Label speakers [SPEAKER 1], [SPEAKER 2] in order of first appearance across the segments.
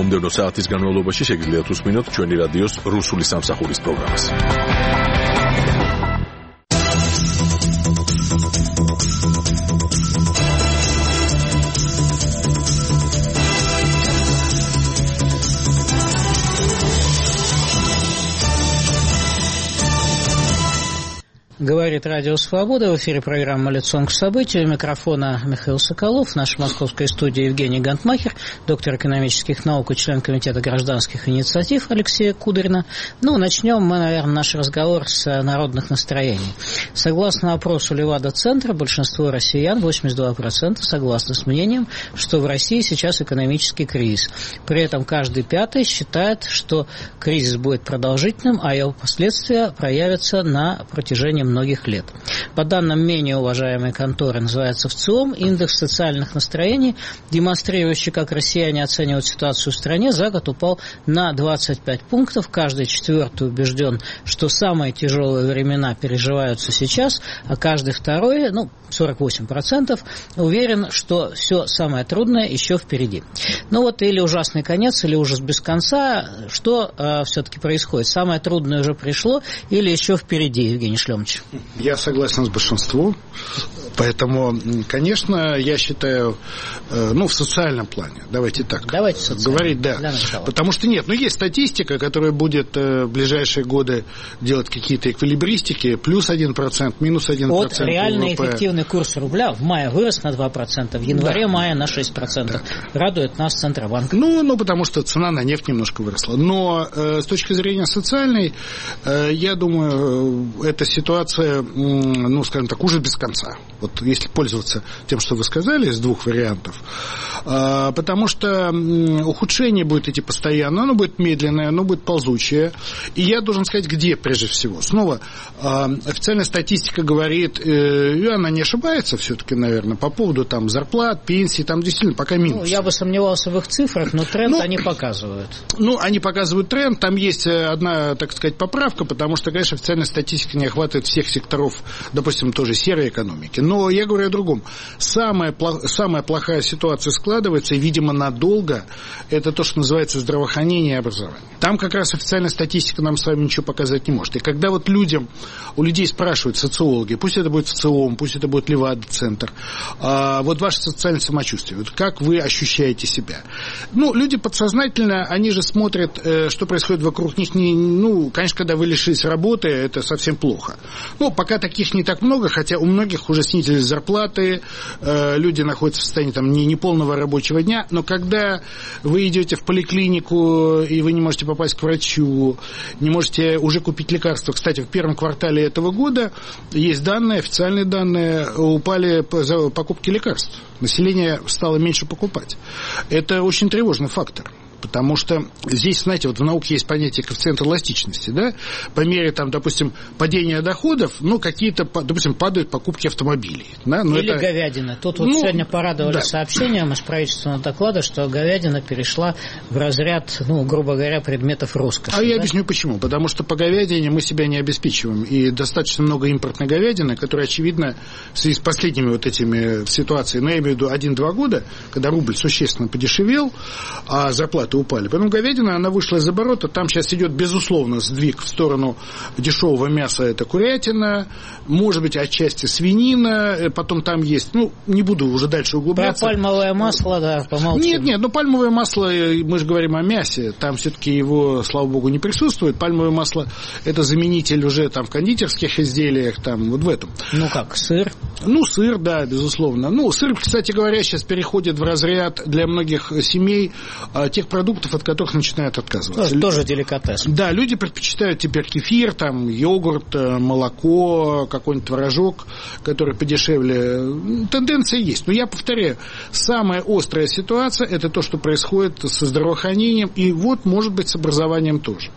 [SPEAKER 1] მომდევნო საათის განმავლობაში შეგიძლიათ უსმინოთ ჩვენი რადიოს რუსული სამსახურის პროგრამას.
[SPEAKER 2] Говорит Радио Свобода. В эфире программа «Лицом к событию». У микрофона Михаил Соколов. В нашей московской студии Евгений Гантмахер, доктор экономических наук и член Комитета гражданских инициатив Алексея Кудрина. Начнем мы, наверное, наш разговор с народных настроений. Согласно опросу Левада-центра, большинство россиян, 82%, согласны с мнением, что в России сейчас экономический кризис. При этом каждый пятый считает, что кризис будет продолжительным, а его последствия проявятся на протяжении многих лет. По данным менее уважаемой конторы, называется ВЦИОМ, индекс социальных настроений, демонстрирующий, как россияне оценивают ситуацию в стране, за год упал на 25 пунктов. Каждый четвертый убежден, что самые тяжелые времена переживаются сейчас, а каждый второй, 48%, уверен, что все самое трудное еще впереди. Или ужасный конец, или ужас без конца. Что все-таки происходит? Самое трудное уже пришло или еще впереди, Евгений Шлемович?
[SPEAKER 3] Я согласен с большинством, поэтому, конечно, я считаю, в социальном плане, давайте так говорить, да, потому что есть статистика, которая будет в ближайшие годы делать какие-то эквилибристики, плюс 1%, минус 1%.
[SPEAKER 2] Вот реальный эффективный курс рубля в мае вырос на 2%, в январе-мае на 6%. Радует нас Центробанк.
[SPEAKER 3] Потому что цена на нефть немножко выросла. Но с точки зрения социальной, я думаю, эта ситуация, скажем так, ужас без конца. Вот если пользоваться тем, что вы сказали, из двух вариантов. Потому что ухудшение будет идти постоянно, оно будет медленное, оно будет ползучее. И я должен сказать, где прежде всего. Снова, официальная статистика говорит, и она не ошибается все-таки, наверное, по поводу зарплат, пенсий, там действительно пока минус.
[SPEAKER 2] Я бы сомневался в их цифрах, но тренд они показывают.
[SPEAKER 3] Они показывают тренд, там есть одна, так сказать, поправка, потому что, конечно, официальная статистика не охватывает всех секторов, допустим, тоже серой экономики. Но я говорю о другом. Самая плохая ситуация складывается, и, видимо, надолго, это то, что называется здравоохранение и образование. Там как раз официальная статистика нам с вами ничего показать не может. И когда у людей спрашивают социологи, пусть это будет ВЦИОМ, пусть это будет Левада-центр, ваше социальное самочувствие, как вы ощущаете себя. Люди подсознательно, они же смотрят, что происходит вокруг них. Конечно, когда вы лишились работы, это совсем плохо. Пока таких не так много, хотя у многих уже снизились зарплаты, люди находятся в состоянии неполного рабочего дня, но когда вы идете в поликлинику, и вы не можете попасть к врачу, не можете уже купить лекарства. Кстати, в первом квартале этого года есть данные, официальные данные, упали покупки лекарств. Население стало меньше покупать. Это очень тревожный фактор. Потому что здесь, знаете, в науке есть понятие коэффициента эластичности, да? По мере, допустим, падения доходов, какие-то, допустим, падают покупки автомобилей. Да?
[SPEAKER 2] Или говядина. Тут сегодня порадовали сообщением из правительственного доклада, что говядина перешла в разряд, грубо говоря, предметов роскоши.
[SPEAKER 3] Я объясню почему. Потому что по говядине мы себя не обеспечиваем. И достаточно много импортной говядины, которая, очевидно, в связи с последними этими ситуациями, я имею в виду 1-2 года, когда рубль существенно подешевел, а зарплаты упали. Поэтому говядина, она вышла из оборота. Там сейчас идет, безусловно, сдвиг в сторону дешевого мяса. Это курятина, может быть, отчасти свинина. Потом там есть, не буду уже дальше углубляться.
[SPEAKER 2] Про пальмовое масло, помолчим.
[SPEAKER 3] Нет, пальмовое масло, мы же говорим о мясе. Там все-таки его, слава богу, не присутствует. Пальмовое масло – это заменитель уже в кондитерских изделиях, в этом.
[SPEAKER 2] Сыр?
[SPEAKER 3] Сыр, да, безусловно. Сыр, кстати говоря, сейчас переходит в разряд для многих семей тех продуктов, от которых начинают отказываться.
[SPEAKER 2] Тоже деликатес.
[SPEAKER 3] Да, люди предпочитают теперь кефир, йогурт, молоко, какой-нибудь творожок, который подешевле. Тенденция есть. Но я повторяю, самая острая ситуация – это то, что происходит со здравоохранением, и может быть, с образованием тоже.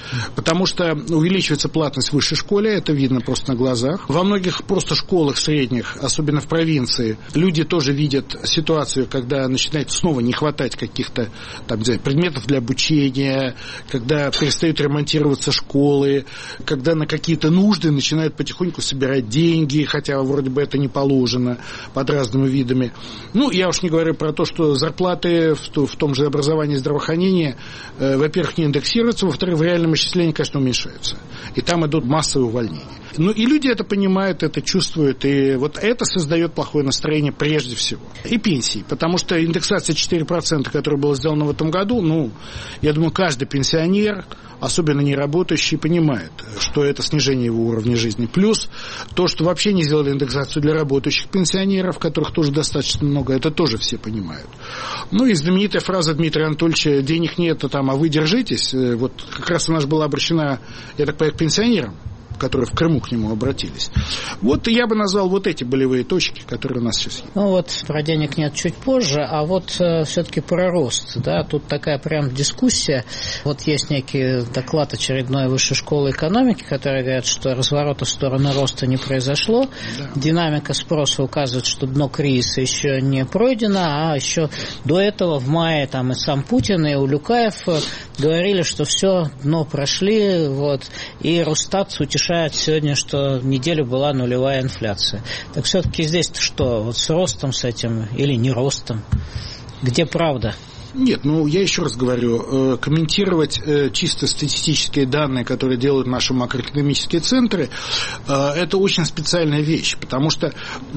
[SPEAKER 3] потому что увеличивается платность в высшей школе, это видно просто на глазах. Во многих просто школах средних, особенно в провинции, люди тоже видят ситуацию, когда начинает снова не хватать каких-то там, предметов для обучения, когда перестают ремонтироваться школы, когда на какие-то нужды начинают потихоньку собирать деньги, хотя вроде бы это не положено, под разными видами. Ну, я уж не говорю про то, что зарплаты в том же образовании и здравоохранении, во-первых, не индексируются, во-вторых, в реальном исчислении, конечно, уменьшаются. И там идут массовые увольнения. Ну, и люди это понимают, это чувствуют, и вот это создает плохое настроение прежде всего. И пенсии, потому что индексация 4%, которая была сделана в этом году, ну, я думаю, каждый пенсионер, особенно неработающий, понимает, что это снижение его уровня жизни. Плюс то, что вообще не сделали индексацию для работающих пенсионеров, которых тоже достаточно много, это тоже все понимают. Ну и знаменитая фраза Дмитрия Анатольевича «денег нет, а вы держитесь», вот как раз она же была обращена, я так понимаю, к пенсионерам, которые в Крыму к нему обратились. Вот я бы назвал вот эти болевые точки, которые у нас сейчас есть.
[SPEAKER 2] Ну вот про денег нет чуть позже, а вот все-таки про рост. Да, тут такая прям дискуссия. Вот есть некий доклад очередной Высшей школы экономики, который говорит, что разворота в сторону роста не произошло. Да. Динамика спроса указывает, что дно кризиса еще не пройдено, а еще до этого в мае там и сам Путин, и Улюкаев говорили, что все, дно прошли, вот, и Росстат утешает сегодня, что неделю была нулевая инфляция. Так все-таки здесь-то что? Вот с ростом с этим или не ростом? Где правда?
[SPEAKER 3] Нет, ну я еще раз говорю, комментировать чисто статистические данные, которые делают наши макроэкономические центры, это очень специальная вещь, потому что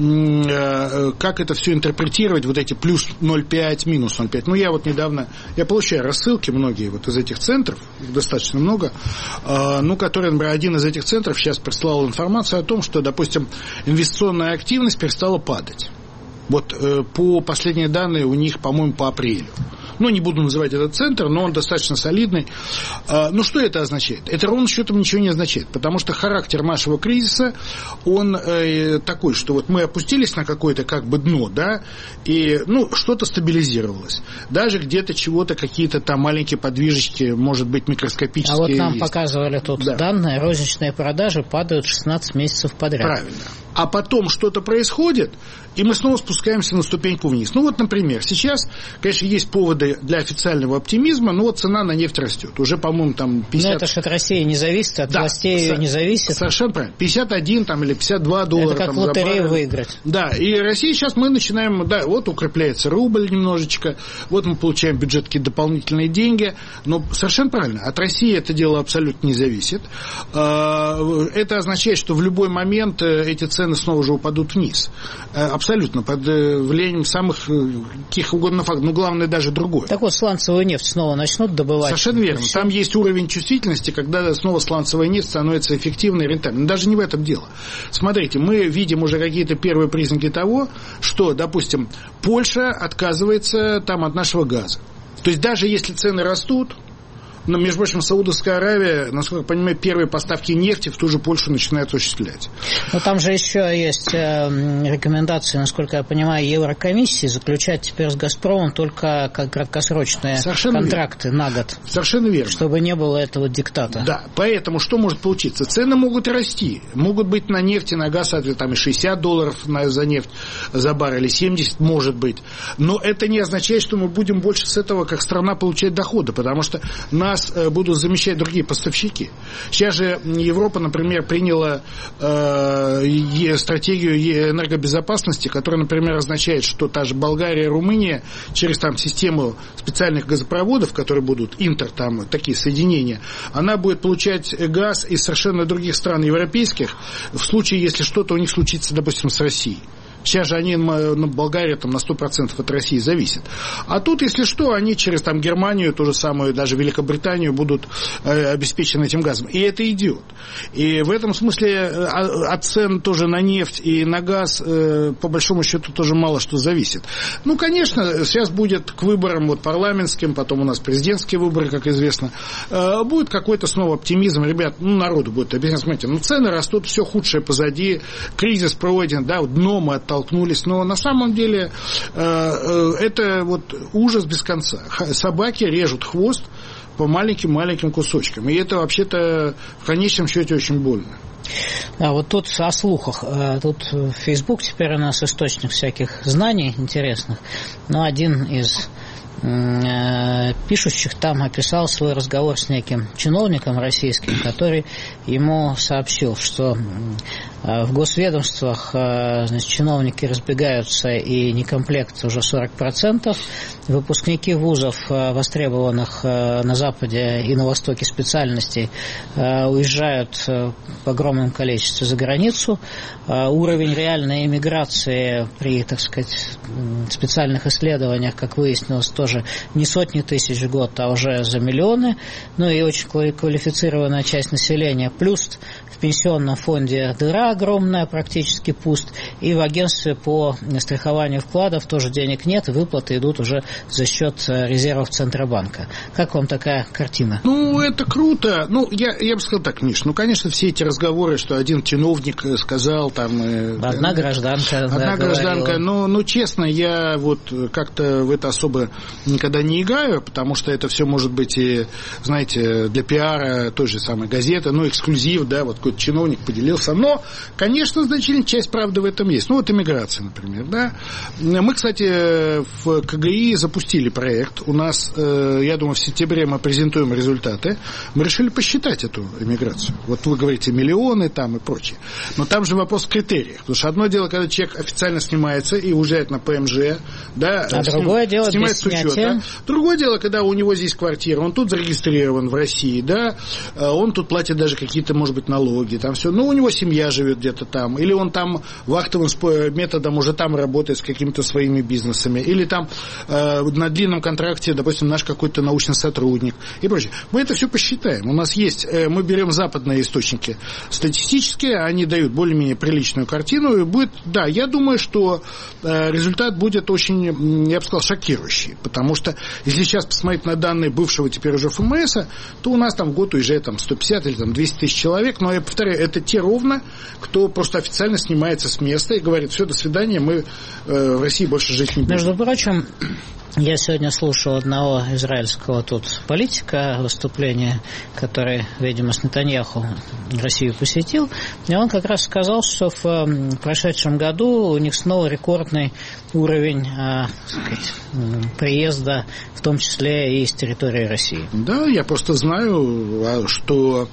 [SPEAKER 3] как это все интерпретировать, вот эти плюс 0,5, минус 0,5. Ну я вот недавно, я получаю рассылки многие вот из этих центров, их достаточно много, ну которые, например, один из этих центров сейчас прислал информацию о том, что, допустим, инвестиционная активность перестала падать. Вот по последние данные у них, по-моему, по апрелю. Ну, не буду называть этот центр, но он достаточно солидный. Ну, что это означает? Это ровным счетом ничего не означает, потому что характер нашего кризиса, он такой, что вот мы опустились на какое-то как бы дно, да, и, ну, что-то стабилизировалось. Даже где-то чего-то, какие-то там маленькие подвижечки, может быть, микроскопические.
[SPEAKER 2] А вот нам
[SPEAKER 3] есть.
[SPEAKER 2] Показывали тут данные, розничные продажи падают 16 месяцев подряд.
[SPEAKER 3] Правильно. А потом что-то происходит, и мы снова спускаемся на ступеньку вниз. Ну, вот, например, сейчас, конечно, есть поводы для официального оптимизма, но вот цена на нефть растет. Уже, по-моему, там 50...
[SPEAKER 2] Но это же от России не зависит, от властей ее не зависит.
[SPEAKER 3] Совершенно правильно. 51 там, или 52 доллара.
[SPEAKER 2] Это как
[SPEAKER 3] там,
[SPEAKER 2] лотерею выиграть.
[SPEAKER 3] Да, и Россия сейчас мы начинаем, да, вот укрепляется рубль немножечко, вот мы получаем в бюджет какие-то дополнительные деньги, но совершенно правильно, от России это дело абсолютно не зависит. Это означает, что в любой момент эти цены снова же упадут вниз. Абсолютно, под влиянием самых каких угодно факторов, но главное даже другое.
[SPEAKER 2] Так вот, сланцевую нефть снова начнут добывать.
[SPEAKER 3] Совершенно верно. Там есть уровень чувствительности, когда снова сланцевая нефть становится эффективной и рентабельной. Но даже не в этом дело. Смотрите, мы видим уже какие-то первые признаки того, что, допустим, Польша отказывается там от нашего газа. То есть даже если цены растут, но, между прочим, Саудовская Аравия, насколько я понимаю, первые поставки нефти в ту же Польшу начинает осуществлять.
[SPEAKER 2] Но там же еще есть рекомендации, насколько я понимаю, Еврокомиссии заключать теперь с «Газпромом» только как краткосрочные контракты на год.
[SPEAKER 3] Совершенно верно.
[SPEAKER 2] Чтобы не было этого диктата.
[SPEAKER 3] Да, поэтому что может получиться? Цены могут расти. Могут быть на нефть и на газ, там и $60 за нефть за баррель, или 70 может быть. Но это не означает, что мы будем больше с этого как страна получать доходы, потому что нас будут замещать другие поставщики. Сейчас же Европа, например, приняла стратегию энергобезопасности, которая, например, означает, что та же Болгария и Румыния через там систему специальных газопроводов, которые будут там такие соединения, она будет получать газ из совершенно других стран европейских в случае, если что-то у них случится, допустим, с Россией. Сейчас же они, Болгария там, на 100% от России зависит. А тут, если что, они через там, Германию, ту же самую, даже Великобританию будут обеспечены этим газом. И это идет. И в этом смысле от цен тоже на нефть и на газ, по большому счету, тоже мало что зависит. Ну, конечно, сейчас будет к выборам вот, парламентским, потом у нас президентские выборы, как известно, будет какой-то снова оптимизм. Ребят, народу будет объяснять, смотрите, цены растут, все худшее позади, кризис пройден, да, дно мы оттолкнулись, но на самом деле это вот ужас без конца. Собаки режут хвост по маленьким кусочкам. И это вообще-то в конечном счете очень больно.
[SPEAKER 2] А вот тут о слухах. Тут Facebook теперь у нас источник всяких знаний интересных. Но один из пишущих там описал свой разговор с неким чиновником российским, который ему сообщил, что в госведомствах, значит, чиновники разбегаются, и некомплект уже 40%. Выпускники вузов, востребованных на Западе и на Востоке специальностей, уезжают в огромном количестве за границу. Уровень реальной эмиграции при, так сказать, специальных исследованиях, как выяснилось, тоже не сотни тысяч в год, а уже за миллионы. Ну и очень квалифицированная часть населения. Плюс в пенсионном фонде дыра огромная, практически пуст. И в агентстве по страхованию вкладов тоже денег нет, выплаты идут уже за счет резервов Центробанка. Как вам такая картина?
[SPEAKER 3] Ну, это круто. Ну, я бы сказал так, Миш, ну, конечно, все эти разговоры, что один чиновник сказал там...
[SPEAKER 2] Одна гражданка.
[SPEAKER 3] Одна гражданка. Ну, честно, я вот как-то в это особо никогда не играю, потому что это все может быть и, знаете, для пиара той же самой газеты, ну, эксклюзив, да, вот какой-то чиновник поделился. Но, конечно, значительная часть правды в этом есть. Ну, вот иммиграция, например, да. Мы, кстати, в КГИ запустили проект. У нас, я думаю, в сентябре мы презентуем результаты. Мы решили посчитать эту иммиграцию. Вот вы говорите миллионы там и прочее. Но там же вопрос в критериях. Потому что одно дело, когда человек официально снимается и уезжает на ПМЖ, да,
[SPEAKER 2] а другое дело без снятия.
[SPEAKER 3] Другое дело, когда у него здесь квартира, он тут зарегистрирован в России, да, он тут платит даже какие-то, может быть, налоги, там все. Но у него семья живет где-то там, или он там вахтовым методом уже там работает с какими-то своими бизнесами, или там на длинном контракте, допустим, наш какой-то научный сотрудник и прочее. Мы это все посчитаем. У нас есть, мы берем западные источники статистические, они дают более-менее приличную картину, и будет, да, я думаю, что результат будет очень, я бы сказал, шокирующий, потому что если сейчас посмотреть на данные бывшего теперь уже ФМС, то у нас там в год уезжает там 150 или там 200 тысяч человек, но я повторяю, это те ровно, кто просто официально снимается с места и говорит: все, до свидания, мы в России больше жить не будем.
[SPEAKER 2] Между прочим, я сегодня слушал одного израильского тут политика, выступление, который, видимо, с Нетаньяху Россию посетил, и он как раз сказал, что в прошедшем году у них снова рекордный уровень, так сказать, приезда, в том числе и из территории России.
[SPEAKER 3] Да, я просто знаю, что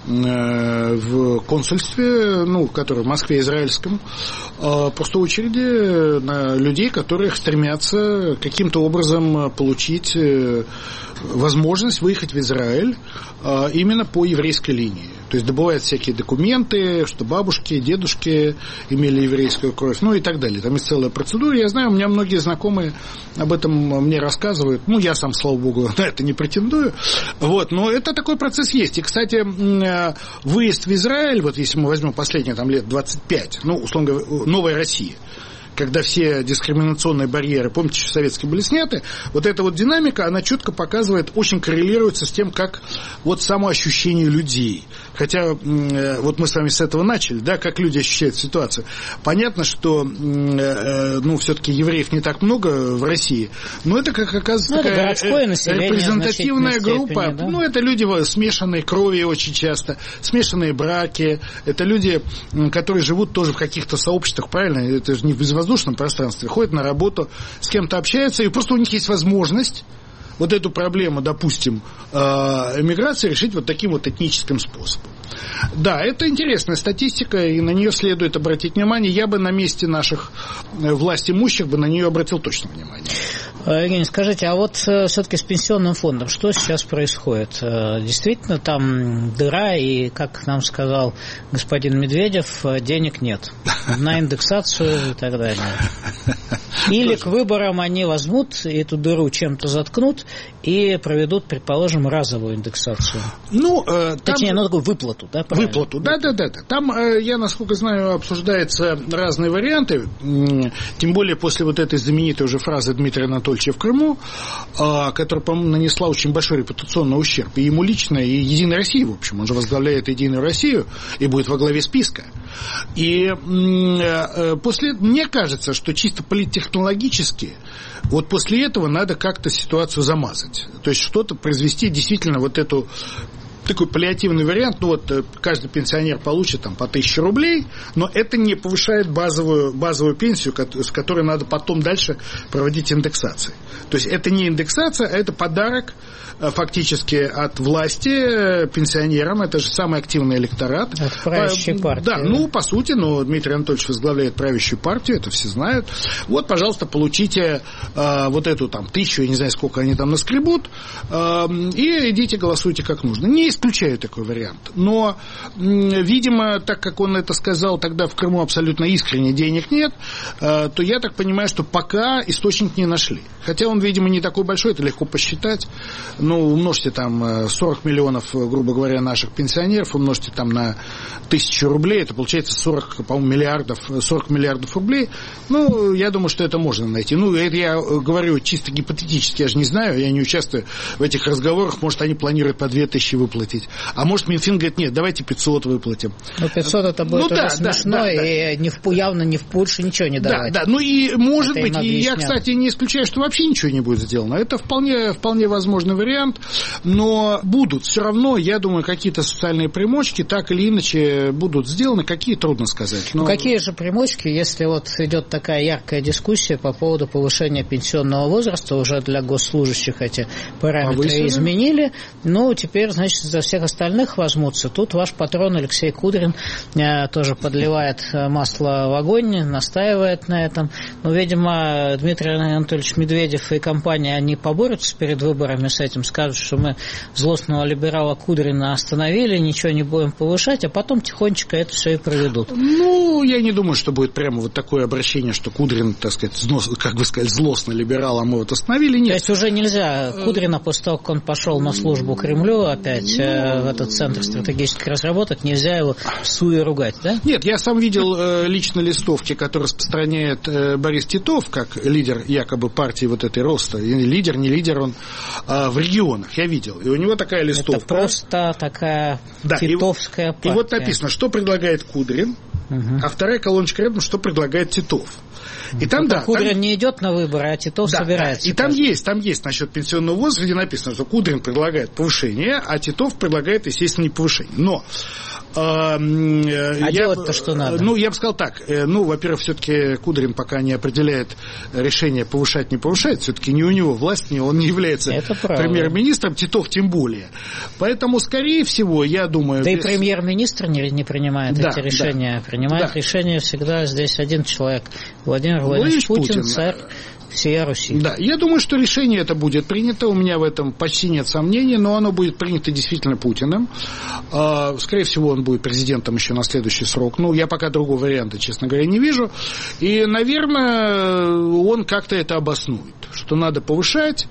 [SPEAKER 3] в консульстве, ну, которое в Москве израильском, просто очереди на людей, которые стремятся каким-то образом получить возможность выехать в Израиль именно по еврейской линии. То есть добывают всякие документы, что бабушки, дедушки имели еврейскую кровь, ну и так далее. Там есть целая процедура. Я знаю, у меня многие знакомые об этом мне рассказывают. Ну, я сам, слава богу, на это не претендую. Вот, но это такой процесс есть. И, кстати, выезд в Израиль, вот если мы возьмем последние там лет 25, ну, условно говоря, новая Россия, когда все дискриминационные барьеры, помните, советские были сняты, вот эта вот динамика, она четко показывает, очень коррелируется с тем, как вот само ощущение людей. Хотя вот мы с вами с этого начали, да, как люди ощущают ситуацию. Понятно, что, ну, все-таки евреев не так много в России, но это, как оказывается, такая репрезентативная группа. Степени, да? Ну, это люди смешанной крови очень часто, смешанные браки, это люди, которые живут тоже в каких-то сообществах, правильно? Это же не в безвоздушном пространстве, ходят на работу, с кем-то общаются, и просто у них есть возможность вот эту проблему, допустим, эмиграции решить вот таким вот этническим способом. Да, это интересная статистика, и на нее следует обратить внимание. Я бы на месте наших властимущих бы на нее обратил точно внимание.
[SPEAKER 2] Евгений, скажите, а вот все-таки с пенсионным фондом что сейчас происходит? Действительно, там дыра, и, как нам сказал господин Медведев, денег нет на индексацию и так далее. Или к выборам они возьмут эту дыру, чем-то заткнут и проведут, предположим, разовую индексацию.
[SPEAKER 3] Ну,
[SPEAKER 2] точнее, такую выплату, да? Правильно?
[SPEAKER 3] Выплату, да. Там, я, насколько знаю, обсуждаются разные варианты, тем более после вот этой знаменитой уже фразы Дмитрия Анатольевича в Крыму, которая, по-моему, нанесла очень большой репутационный ущерб и ему лично, и Единой России, в общем. Он же возглавляет Единую Россию и будет во главе списка. И мне кажется, что чисто политтехнологически вот после этого надо как-то ситуацию замазать. То есть что-то произвести действительно вот эту такой паллиативный вариант, ну вот каждый пенсионер получит там по 1000 рублей, но это не повышает базовую пенсию, с которой надо потом дальше проводить индексации. То есть это не индексация, а это подарок фактически от власти пенсионерам, это же самый активный электорат.
[SPEAKER 2] От правящей партии.
[SPEAKER 3] Да, ну, по сути, Дмитрий Анатольевич возглавляет правящую партию, это все знают. Вот, пожалуйста, получите вот эту там 1000, я не знаю, сколько они там наскребут, и идите голосуйте как нужно. Не исключаю такой вариант. Но, видимо, так как он это сказал тогда в Крыму абсолютно искренне, денег нет, то я так понимаю, что пока источник не нашли. Хотя он, видимо, не такой большой, это легко посчитать. Ну, умножьте там 40 миллионов, грубо говоря, наших пенсионеров, умножьте там на 1000 рублей, это получается 40 миллиардов рублей. Ну, я думаю, что это можно найти. Ну, это я говорю чисто гипотетически, я же не знаю, я не участвую в этих разговорах, может, они планируют по 2000 выплатить. А может, Минфин говорит, нет, давайте 500 выплатим.
[SPEAKER 2] Ну, 500 это будет уже смешно, и явно не в Польше ничего не давать.
[SPEAKER 3] Да, ну и может быть, и я, кстати, не исключаю, что вообще ничего не будет сделано. Это вполне возможный вариант, но будут все равно, я думаю, какие-то социальные примочки так или иначе будут сделаны, какие трудно сказать.
[SPEAKER 2] Но... какие же примочки, если вот идет такая яркая дискуссия по поводу повышения пенсионного возраста, уже для госслужащих эти параметры изменили, но теперь, значит, за всех остальных возьмутся. Тут ваш патрон Алексей Кудрин тоже подливает масло в огонь, настаивает на этом. Но, видимо, Дмитрий Анатольевич Медведев и компания, они поборются перед выборами с этим, скажут, что мы злостного либерала Кудрина остановили, ничего не будем повышать, а потом тихонечко это все и проведут.
[SPEAKER 3] Ну, я не думаю, что будет прямо вот такое обращение, что Кудрин, так сказать, как вы сказали, злостный либерал, а мы вот остановили. Нет.
[SPEAKER 2] То есть уже нельзя Кудрина, после того, как он пошел на службу Кремлю опять в этот центр стратегических разработок, нельзя его суе ругать, да? Нет,
[SPEAKER 3] я сам видел лично листовки, которые распространяет Борис Титов, как лидер якобы партии вот этой роста. Лидер, не лидер, он в регионах, я видел. И у него такая листовка.
[SPEAKER 2] Это просто такая титовская партия.
[SPEAKER 3] И вот написано, что предлагает Кудрин, а вторая колоночка рядом, что предлагает Титов. И там,
[SPEAKER 2] Кудрин не идет на выборы, а Титов собирается.
[SPEAKER 3] И там есть насчет пенсионного возраста, где написано, что Кудрин предлагает повышение, а Титов предлагает, естественно, не повышение. Но
[SPEAKER 2] делать-то что надо?
[SPEAKER 3] Ну, я бы сказал так. Ну, во-первых, все-таки Кудрин пока не определяет решение повышать, не повышать. Все-таки не у него власть, он не является премьер-министром, Титов тем более. Поэтому, скорее всего, я думаю...
[SPEAKER 2] Да и премьер-министр не принимает эти решения. Принимает решения всегда здесь один человек. Владимир Владимирович Путин, царь всей Руси.
[SPEAKER 3] Да, я думаю, что решение это будет принято, у меня в этом почти нет сомнений, но оно будет принято действительно Путиным. Скорее всего, он будет президентом еще на следующий срок. Ну, я пока другого варианта, честно говоря, не вижу. И, наверное, он как-то это обоснует, что надо повышать.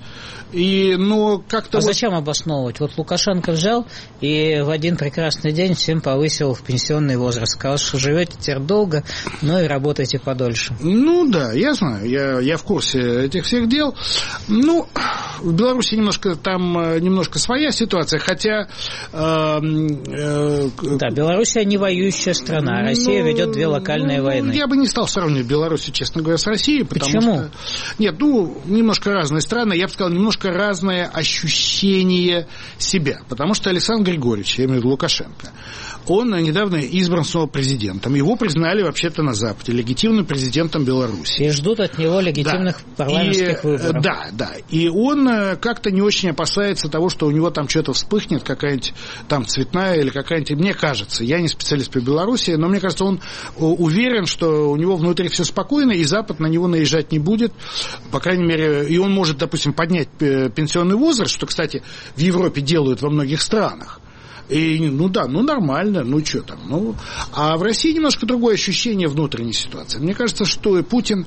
[SPEAKER 3] Но как-то
[SPEAKER 2] зачем обосновывать? Вот Лукашенко взял и в один прекрасный день всем повысил в пенсионный возраст. Сказал, что живете теперь долго, но и работаете подольше.
[SPEAKER 3] Ну да, я знаю, я в курсе этих всех дел. Ну, в Беларуси немножко своя ситуация, хотя...
[SPEAKER 2] Да, Белоруссия не воюющая страна, Россия ведет 2 локальные войны.
[SPEAKER 3] Я бы не стал сравнивать Белоруссию, честно говоря, с Россией.
[SPEAKER 2] Почему?
[SPEAKER 3] Что... Нет, немножко разные страны, я бы сказал, немножко разное ощущение себя. Потому что Александр Григорьевич, я имею в виду Лукашенко, он недавно избран снова президентом. Его признали вообще-то на Западе легитимным президентом Беларуси.
[SPEAKER 2] И ждут от него легитимных парламентских выборов.
[SPEAKER 3] Да. И он как-то не очень опасается того, что у него там что-то вспыхнет, какая-нибудь там цветная или какая-нибудь... Мне кажется, я не специалист по Беларуси, но мне кажется, он уверен, что у него внутри все спокойно, и Запад на него наезжать не будет. По крайней мере, и он может, допустим, поднять пенсионный возраст, что, кстати, в Европе делают во многих странах. И, нормально, что там. А в России немножко другое ощущение внутренней ситуации. Мне кажется, что и Путин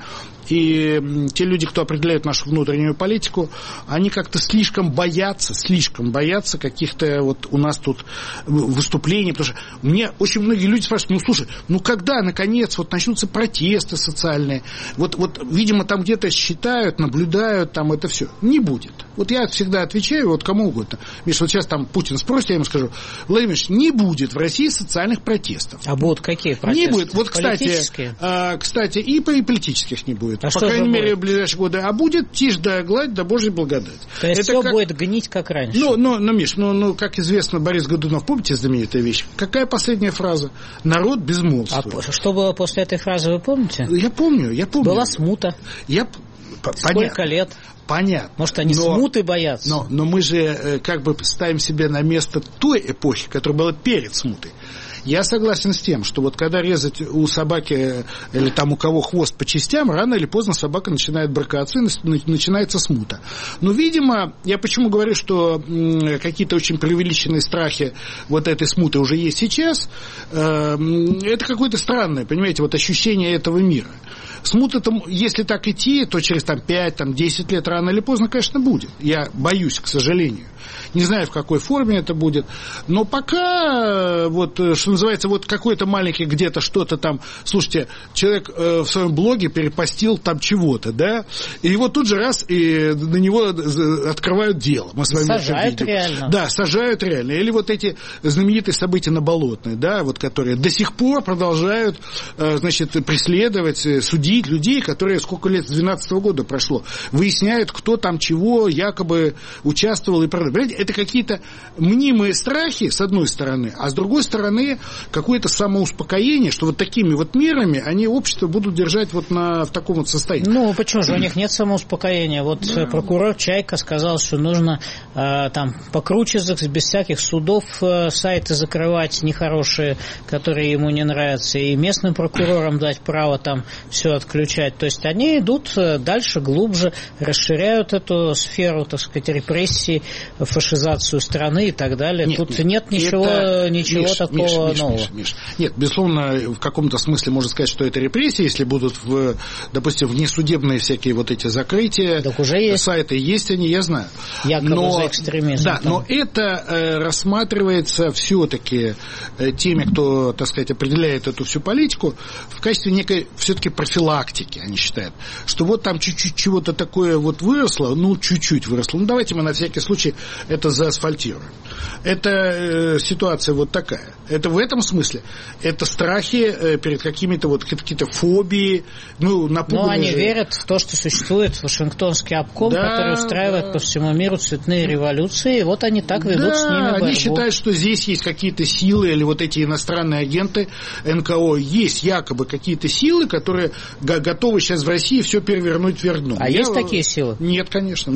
[SPEAKER 3] и те люди, кто определяют нашу внутреннюю политику, они как-то слишком боятся каких-то вот у нас тут выступлений, потому что мне очень многие люди спрашивают, слушай, когда, наконец, вот начнутся протесты социальные, вот видимо, там где-то считают, наблюдают, там это все. Не будет. Вот я всегда отвечаю, вот кому угодно. Миш, вот сейчас там Путин спросит, я ему скажу, Владимир Ильич, не будет в России социальных протестов.
[SPEAKER 2] А будут какие протесты?
[SPEAKER 3] Не будет. Вот, кстати, и политических не будет. По крайней мере, в ближайшие годы. А будет тишь да гладь, да Божья благодать.
[SPEAKER 2] То есть все будет гнить, как раньше.
[SPEAKER 3] Миш, как известно, Борис Годунов, помните знаменитая вещь? Какая последняя фраза? Народ безмолвствует.
[SPEAKER 2] А что было после этой фразы, вы помните?
[SPEAKER 3] Я помню.
[SPEAKER 2] Была смута. Сколько лет?
[SPEAKER 3] Понятно.
[SPEAKER 2] Может, они смуты боятся?
[SPEAKER 3] Но мы же как бы ставим себя на место той эпохи, которая была перед смутой. Я согласен с тем, что вот когда резать у собаки или там у кого хвост по частям, рано или поздно собака начинает брыкаться, и начинается смута. Но, видимо, я почему говорю, что какие-то очень преувеличенные страхи вот этой смуты уже есть сейчас, это какое-то странное, понимаете, вот ощущение этого мира. Смута-то, если так идти, то через 5-10 лет рано или поздно, конечно, будет. Я боюсь, к сожалению. Не знаю, в какой форме это будет. Но пока, что называется, какой-то маленький где-то что-то там... Слушайте, человек в своем блоге перепостил там чего-то, да? И его тут же раз, и на него открывают дело. Мы с вами
[SPEAKER 2] сажают реально.
[SPEAKER 3] Да, сажают реально. Или вот эти знаменитые события на Болотной, да, которые до сих пор продолжают, преследовать, судить людей, которые сколько лет, с 2012 года прошло, выясняют, кто там чего якобы участвовал и продал. Понимаете, это какие-то мнимые страхи, с одной стороны, а с другой стороны, какое-то самоуспокоение, что вот такими вот мерами они общество будут держать в таком вот состоянии.
[SPEAKER 2] Почему же? У них нет самоуспокоения. Прокурор Чайка сказал, что нужно покруче, без всяких судов сайты закрывать нехорошие, которые ему не нравятся, и местным прокурорам дать право там все отключать. То есть они идут дальше, глубже, расширяют эту сферу, так сказать, репрессий, фашизацию страны и так далее. Тут нет ничего такого нового.
[SPEAKER 3] Миш. Нет, безусловно, в каком-то смысле можно сказать, что это репрессии, если будут, допустим, внесудебные всякие вот эти закрытия.
[SPEAKER 2] Так уже есть.
[SPEAKER 3] Сайты есть они, я знаю.
[SPEAKER 2] Якобы за экстремизм.
[SPEAKER 3] Да, но это рассматривается все-таки теми, кто, так сказать, определяет эту всю политику, в качестве некой все-таки профилактики, они считают. Что вот там чуть-чуть чего-то такое выросло, чуть-чуть выросло. Давайте мы на всякий случай это заасфальтируем. Это ситуация такая. Это в этом смысле. Это страхи перед какими-то какие-то фобии.
[SPEAKER 2] Но они верят в то, что существует Вашингтонский обком, который устраивает по всему миру цветные революции, и они так ведут с ними борьбу.
[SPEAKER 3] Они считают, что здесь есть какие-то силы, или эти иностранные агенты НКО, есть якобы какие-то силы, которые готовы сейчас в России все перевернуть вверх дном.
[SPEAKER 2] Есть такие силы?
[SPEAKER 3] Нет, конечно.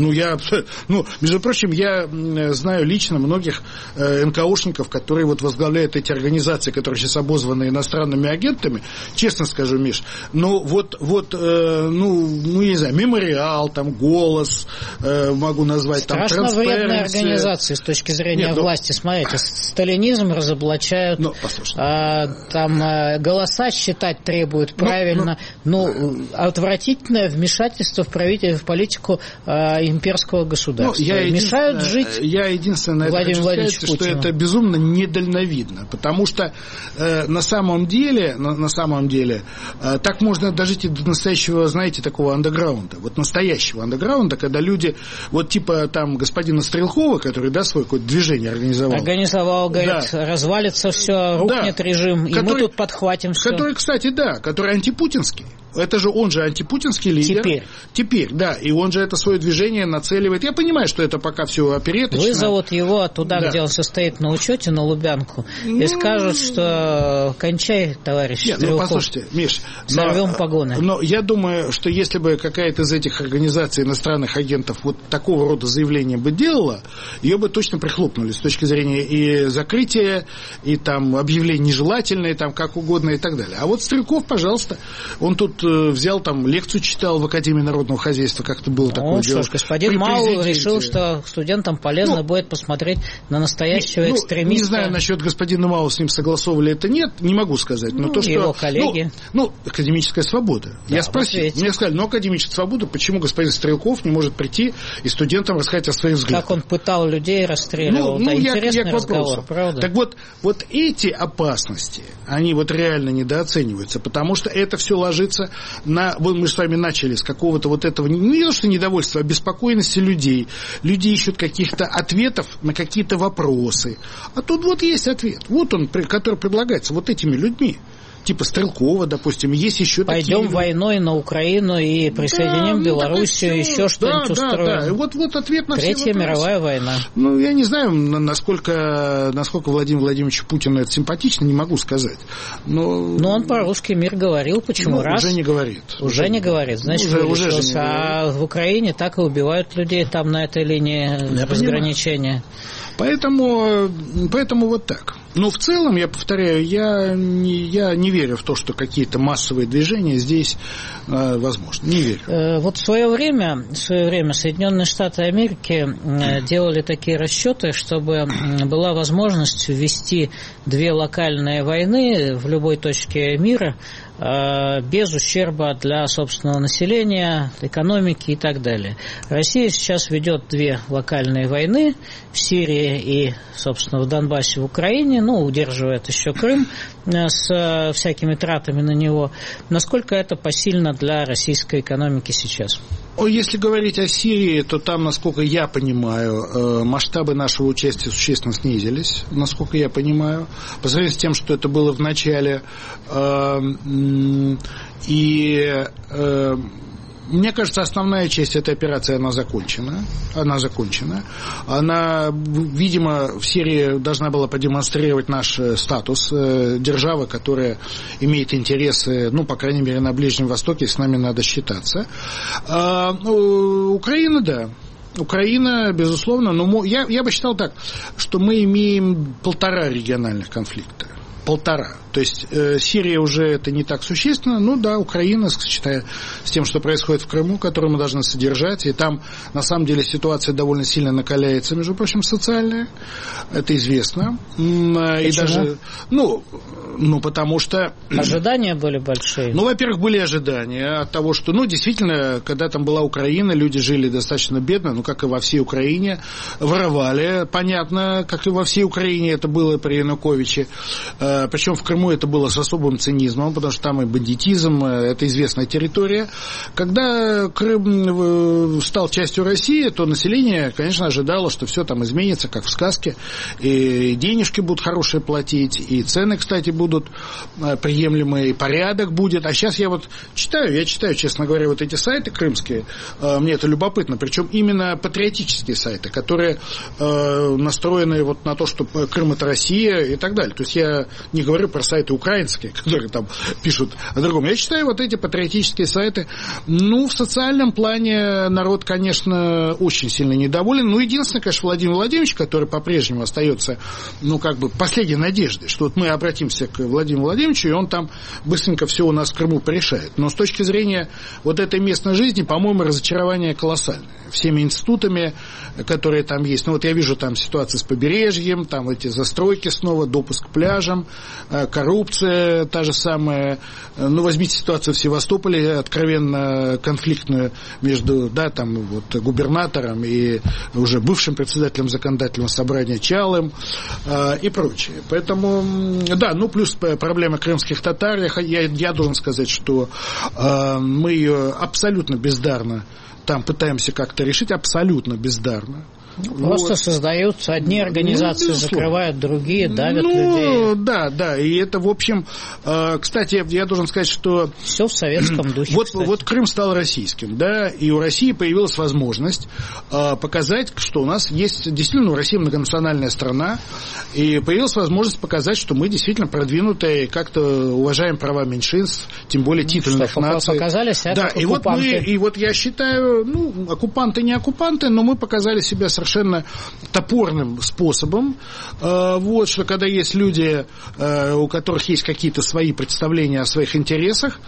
[SPEAKER 3] Между прочим, я знаю лично многих НКОшников, которые возглавляют эти организации, которые сейчас обозваны иностранными агентами. Честно скажу, Миш, я не знаю, Мемориал, «Голос», могу назвать,
[SPEAKER 2] страшно вредные организации с точки зрения власти. Смотрите, сталинизм разоблачают, голоса считать требуют правильно, отвратительное вмешательство в политику имперского государства. Мешают жить.
[SPEAKER 3] Я единственное хочу сказать, что это безумно недальновидно, потому что на самом деле так можно дожить и до настоящего, знаете, такого андеграунда, настоящего андеграунда, когда люди, господина Стрелкова, который, свое какое-то движение организовал, говорит, развалится все, рухнет режим, и мы тут подхватим все. Который, кстати, который антипутинский. Это же он же антипутинский лидер. Теперь, да. И он же это свое движение нацеливает. Я понимаю, что это пока все опереточно.
[SPEAKER 2] Вызовут его туда, где он состоит на учете, на Лубянку, и скажут, что кончай, товарищ Стрелков.
[SPEAKER 3] Послушайте, Миш,
[SPEAKER 2] сорвем погоны.
[SPEAKER 3] Но я думаю, что если бы какая-то из этих организаций иностранных агентов такого рода заявления бы делала, ее бы точно прихлопнули с точки зрения и закрытия, и объявления нежелательные, как угодно и так далее. А Стрелков, пожалуйста, он тут тут взял там лекцию читал в Академии народного хозяйства, как-то было такое дело.
[SPEAKER 2] Господин Мау решил, что студентам полезно будет посмотреть на настоящего экстремиста.
[SPEAKER 3] Не знаю насчет господина Мау, с ним согласовывали это, нет, не могу сказать. Но то, что,
[SPEAKER 2] его коллеги.
[SPEAKER 3] Академическая свобода. Да, я спросил, мне сказали, академическая свобода, почему господин Стрелков не может прийти и студентам рассказать о своих взглядах?
[SPEAKER 2] Как он пытал людей, расстреливал. Интересный разговор, правда?
[SPEAKER 3] Так вот эти опасности, они вот реально недооцениваются, потому что это все ложится на... Мы с вами начали с какого-то вот этого, не то что недовольства, а беспокойности людей. Люди ищут каких-то ответов на какие-то вопросы. А тут вот есть ответ. Вот он, который предлагается вот этими людьми. Типа Стрелкова, допустим, есть еще такие...
[SPEAKER 2] Пойдем войной на Украину и присоединим Белоруссию, еще что-нибудь устроим.
[SPEAKER 3] Да. Вот ответ на все вопросы.
[SPEAKER 2] Третья мировая война.
[SPEAKER 3] Я не знаю, насколько Владимиру Владимировичу Путину это симпатично, не могу сказать. Но он
[SPEAKER 2] про русский мир говорил, почему?
[SPEAKER 3] Уже не говорит.
[SPEAKER 2] Уже не говорит, значит, вылечился. А в Украине так и убивают людей там на этой линии разграничения.
[SPEAKER 3] Поэтому вот так. Но в целом, я повторяю, я не верю в то, что какие-то массовые движения здесь возможны. Не верю.
[SPEAKER 2] Вот в свое время Соединенные Штаты Америки делали такие расчеты, чтобы была возможность ввести 2 локальные войны в любой точке мира без ущерба для собственного населения, экономики и так далее. Россия сейчас ведет 2 локальные войны в Сирии и, собственно, в Донбассе, в Украине, удерживает еще Крым с всякими тратами на него. Насколько это посильно для российской экономики сейчас?
[SPEAKER 3] Если говорить о Сирии, то там, насколько я понимаю, масштабы нашего участия существенно снизились, насколько я понимаю, по сравнению с тем, что это было в начале. И мне кажется, основная часть этой операции, она закончена. Она, видимо, в Сирии должна была продемонстрировать наш статус державы, которая имеет интересы, по крайней мере, на Ближнем Востоке, с нами надо считаться. Украина, да. Украина, безусловно, но я бы считал так, что мы имеем 1,5 региональных конфликта. 1,5. То есть Сирия уже это не так существенно, Украина, сочетая с тем, что происходит в Крыму, которую мы должны содержать, и там, на самом деле, ситуация довольно сильно накаляется, между прочим, социальная, это известно.
[SPEAKER 2] Почему?
[SPEAKER 3] И даже, потому что...
[SPEAKER 2] Ожидания были большие?
[SPEAKER 3] Во-первых, были ожидания от того, что, действительно, когда там была Украина, люди жили достаточно бедно, как и во всей Украине, воровали, понятно, как и во всей Украине это было при Януковиче, причем в Крыму это было с особым цинизмом, потому что там и бандитизм, это известная территория. Когда Крым стал частью России, то население, конечно, ожидало, что все там изменится, как в сказке, и денежки будут хорошие платить, и цены, кстати, будут приемлемые, и порядок будет. А сейчас я читаю, честно говоря, вот эти сайты крымские, мне это любопытно, причем именно патриотические сайты, которые настроены на то, что Крым это Россия и так далее. То есть я не говорю про сайты украинские, которые там пишут о другом. Я читаю вот эти патриотические сайты. В социальном плане народ, конечно, очень сильно недоволен. Единственное, конечно, Владимир Владимирович, который по-прежнему остается, последней надеждой, что мы обратимся к Владимиру Владимировичу, и он там быстренько все у нас в Крыму порешает. Но с точки зрения этой местной жизни, по-моему, разочарование колоссальное. Всеми институтами, которые там есть. Я вижу там ситуацию с побережьем, там эти застройки снова, допуск к пляжам, коррупция та же самая. Возьмите ситуацию в Севастополе, откровенно конфликтную между губернатором и уже бывшим председателем законодательного собрания Чалым и прочее. Поэтому, плюс проблема крымских татар. Я должен сказать, что мы ее абсолютно бездарно там пытаемся как-то решить, абсолютно бездарно.
[SPEAKER 2] Просто создаются одни организации, закрывают другие, давят людей.
[SPEAKER 3] Да, и это, в общем, кстати, я должен сказать, что...
[SPEAKER 2] Все в советском духе,
[SPEAKER 3] Вот Крым стал российским, и у России появилась возможность показать, что у нас есть... Действительно, Россия многонациональная страна, и появилась возможность показать, что мы действительно продвинутые, как-то уважаем права меньшинств, тем более титульных наций.
[SPEAKER 2] Показали себя как оккупанты.
[SPEAKER 3] Я считаю, оккупанты не оккупанты, но мы показали себя совершенно совершенно топорным способом. Вот, что когда есть люди, у которых есть какие-то свои представления о своих интересах,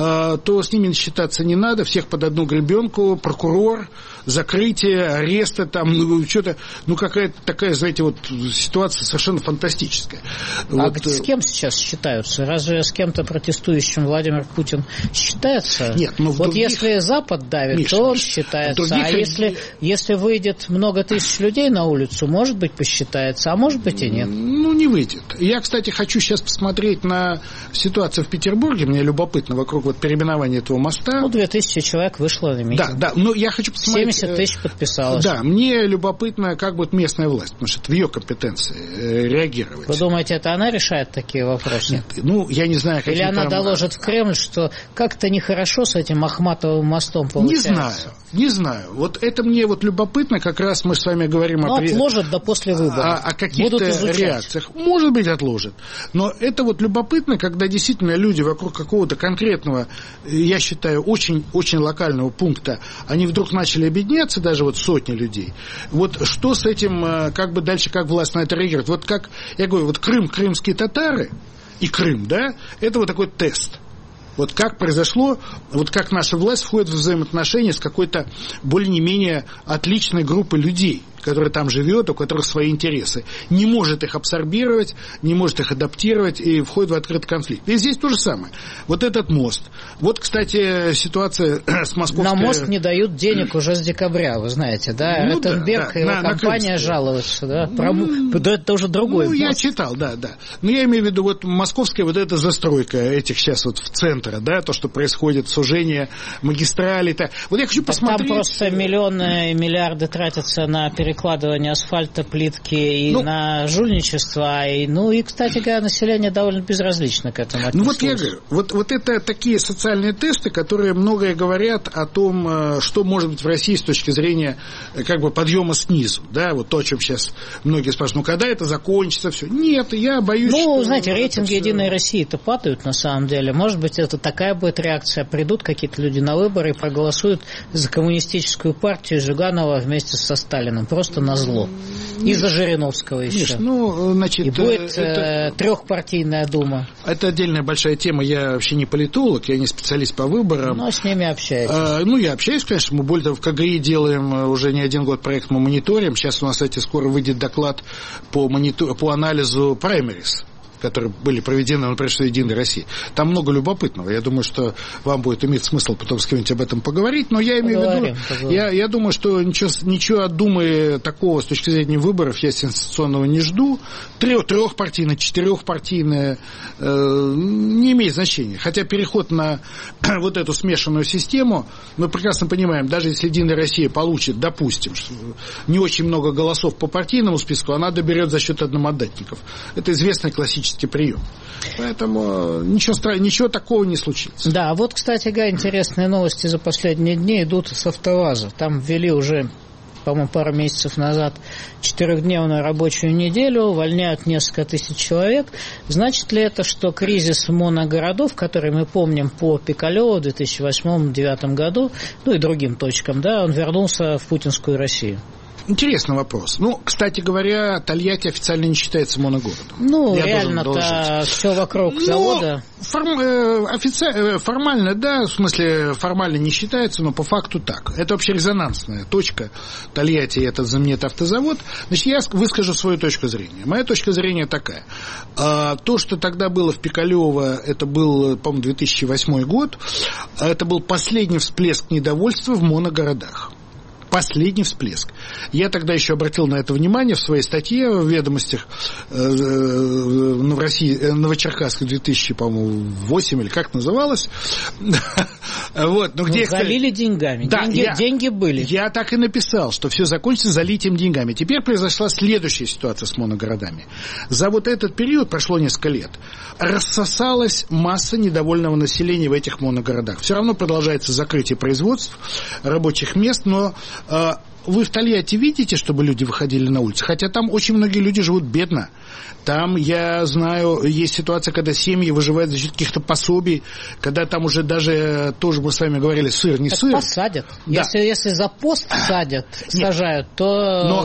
[SPEAKER 3] то с ними считаться не надо, всех под одну гребенку, прокурор, закрытие, аресты, там, что-то, какая-то такая, знаете, вот ситуация совершенно фантастическая.
[SPEAKER 2] А вот, с кем сейчас считаются? Разве с кем-то протестующим Владимир Путин считается?
[SPEAKER 3] Нет, но
[SPEAKER 2] вот других... если Запад давит, Миша, то он считается. А если выйдет много тысяч людей на улицу, может быть, посчитается, а может быть и нет.
[SPEAKER 3] Не выйдет. Я, кстати, хочу сейчас посмотреть на ситуацию в Петербурге. Мне любопытно вокруг вот переименования этого моста.
[SPEAKER 2] 2000 человек вышло на митинг.
[SPEAKER 3] Да, но я хочу посмотреть...
[SPEAKER 2] 70 тысяч подписалось.
[SPEAKER 3] Да, мне любопытно, как будет местная власть, потому что это в ее компетенции реагировать.
[SPEAKER 2] Вы думаете, это она решает такие вопросы?
[SPEAKER 3] Нет, я не знаю, какие.
[SPEAKER 2] Или она доложит в Кремль, что как-то нехорошо с этим Ахматовым мостом получается?
[SPEAKER 3] Не знаю. Вот это мне вот любопытно, как раз мы с вами говорим
[SPEAKER 2] отложат до после выборов.
[SPEAKER 3] О каких-то реакциях. Может быть, отложат. Но это вот любопытно, когда действительно люди вокруг какого-то конкретного, я считаю, очень локального пункта, они вдруг начали объединяться, даже вот сотни людей. Вот что с этим, как бы дальше, как власть на это реагирует? Вот как, я говорю, вот Крым, крымские татары и Крым, да, это вот такой тест. Вот как произошло, вот как наша власть входит в взаимоотношения с какой-то более-менее отличной группой людей, которая там живет, у которых свои интересы. Не может их абсорбировать, не может их адаптировать и входит в открытый конфликт. И здесь то же самое. Вот этот мост. Вот, кстати, ситуация с московской...
[SPEAKER 2] На мост не дают денег уже с декабря, вы знаете, да? Ротенберг и его компания жалуются, да? Это уже другой мост.
[SPEAKER 3] Я читал, да. Но я имею в виду, вот московская вот эта застройка этих сейчас вот в центре, да, то, что происходит, сужение магистрали. Вот я хочу посмотреть...
[SPEAKER 2] Там просто миллионы и миллиарды тратятся на перекладывание асфальта, плитки и на жульничество. И, кстати говоря, население довольно безразлично к этому отнеслось.
[SPEAKER 3] Вот я говорю, вот это такие социальные тесты, которые многое говорят о том, что может быть в России с точки зрения как бы подъема снизу. Да, вот то, о чем сейчас многие спрашивают, когда это закончится, все. Нет, я боюсь, что...
[SPEAKER 2] знаете, рейтинги Единой России-то падают на самом деле. Может быть, это такая будет реакция. Придут какие-то люди на выборы и проголосуют за коммунистическую партию Жиганова вместе со Сталиным. Просто назло. И за Жириновского еще. И будет трехпартийная дума.
[SPEAKER 3] Это отдельная большая тема. Я вообще не политолог, я не специалист по выборам.
[SPEAKER 2] Но с ними общаетесь.
[SPEAKER 3] Я общаюсь, конечно. Мы более того в КГИ делаем уже не один год проект, мы мониторим. Сейчас у нас, кстати, скоро выйдет доклад по анализу праймерис, которые были проведены, например, в Единой России. Там много любопытного. Я думаю, что вам будет иметь смысл потом с кем-нибудь об этом поговорить. Но я имею в виду, я думаю, что ничего от Думы такого с точки зрения выборов я сенсационного не жду. Трехпартийное, четырехпартийное не имеет значения. Хотя переход на вот эту смешанную систему, мы прекрасно понимаем, даже если Единая Россия получит, допустим, не очень много голосов по партийному списку, она доберет за счет одномандатников. Это известный классический прием. Поэтому ничего такого не случится.
[SPEAKER 2] Да, вот, кстати говоря, интересные новости за последние дни идут с АвтоВАЗа. Там ввели уже, по-моему, пару месяцев назад 4-дневную рабочую неделю, увольняют несколько тысяч человек. Значит ли это, что кризис моногородов, который мы помним по Пикалеву в 2008-2009 году, и другим точкам, да, он вернулся в путинскую Россию?
[SPEAKER 3] Интересный вопрос. Кстати говоря, Тольятти официально не считается моногородом.
[SPEAKER 2] Реально-то все вокруг завода.
[SPEAKER 3] Формально, да, в смысле, формально не считается, но по факту так. Это вообще резонансная точка. Тольятти – это знаменитый автозавод. Значит, я выскажу свою точку зрения. Моя точка зрения такая. То, что тогда было в Пикалево, это был, по-моему, 2008 год, это был последний всплеск недовольства в моногородах. Последний всплеск. Я тогда еще обратил на это внимание в своей статье в «Ведомостях» в России, Новочеркасск 2008 или как называлось.
[SPEAKER 2] Залили деньгами.
[SPEAKER 3] Да,
[SPEAKER 2] деньги были.
[SPEAKER 3] Я так и написал, что все закончится залитием деньгами. Теперь произошла следующая ситуация с моногородами. За вот этот период, прошло несколько лет, рассосалась масса недовольного населения в этих моногородах. Все равно продолжается закрытие производств, рабочих мест, но вы в Тольятти видите, чтобы люди выходили на улицы? Хотя там очень многие люди живут бедно. Там, я знаю, есть ситуация, когда семьи выживают за счет каких-то пособий, когда там уже даже, тоже мы с вами говорили, сыр, не
[SPEAKER 2] так
[SPEAKER 3] сыр.
[SPEAKER 2] Посадят.
[SPEAKER 3] Да.
[SPEAKER 2] Если за пост сажают, то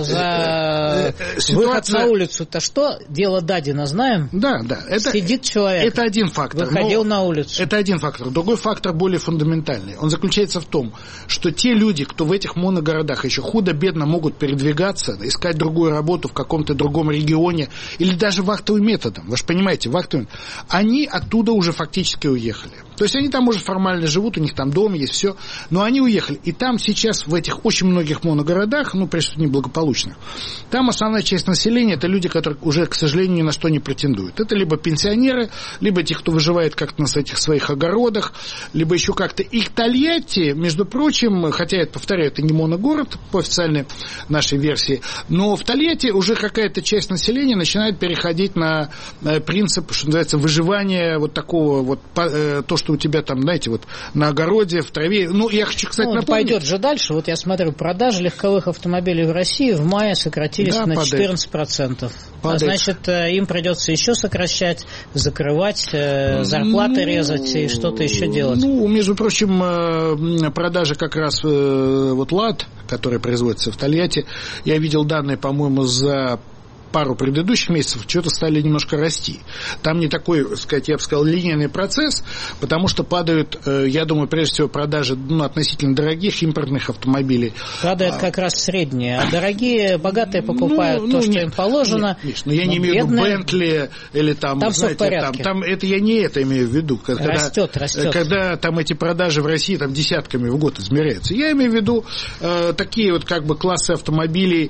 [SPEAKER 2] за выход на улицу-то что? Дело Дадина знаем?
[SPEAKER 3] Да.
[SPEAKER 2] Сидит человек.
[SPEAKER 3] Это один фактор.
[SPEAKER 2] Выходил на улицу.
[SPEAKER 3] Это один фактор. Другой фактор более фундаментальный. Он заключается в том, что те люди, кто в этих моногородах еще худо-бедно могут передвигаться, искать другую работу в каком-то другом регионе, или даже вахтовым методом, вы же понимаете, вахтовым, они оттуда уже фактически уехали. То есть они там уже формально живут, у них там дом есть, все, но они уехали. И там сейчас в этих очень многих моногородах, прежде всего неблагополучных, там основная часть населения — это люди, которые уже, к сожалению, ни на что не претендуют. Это либо пенсионеры, либо те, кто выживает как-то на этих своих огородах, либо еще как-то. И Тольятти, между прочим, хотя, я повторяю, это не моногород по официальной нашей версии, но в Тольятти уже какая-то часть населения начинает переходить на принцип, что называется, выживания вот такого вот, то, что у тебя там, знаете, вот на огороде, в траве. Я хочу, кстати, напомнить.
[SPEAKER 2] Пойдет же дальше. Вот я смотрю, продажи легковых автомобилей в России в мае сократились на 14%. Значит, им придется еще сокращать, закрывать, зарплаты резать и что-то еще делать.
[SPEAKER 3] Между прочим, продажи как раз вот «Лад», который производится в Тольятти, я видел данные, по-моему, за пару предыдущих месяцев что-то стали немножко расти. Там не такой, я бы сказал, линейный процесс, потому что падают, я думаю, прежде всего продажи относительно дорогих импортных автомобилей.
[SPEAKER 2] Падают как раз средние, а дорогие, богатые покупают то, что им положено.
[SPEAKER 3] Нет, я не имею в виду Бентли или там
[SPEAKER 2] все в порядке.
[SPEAKER 3] Там это я не это имею в виду.
[SPEAKER 2] Растет.
[SPEAKER 3] Когда там эти продажи в России там десятками в год измеряются. Я имею в виду такие вот классы автомобилей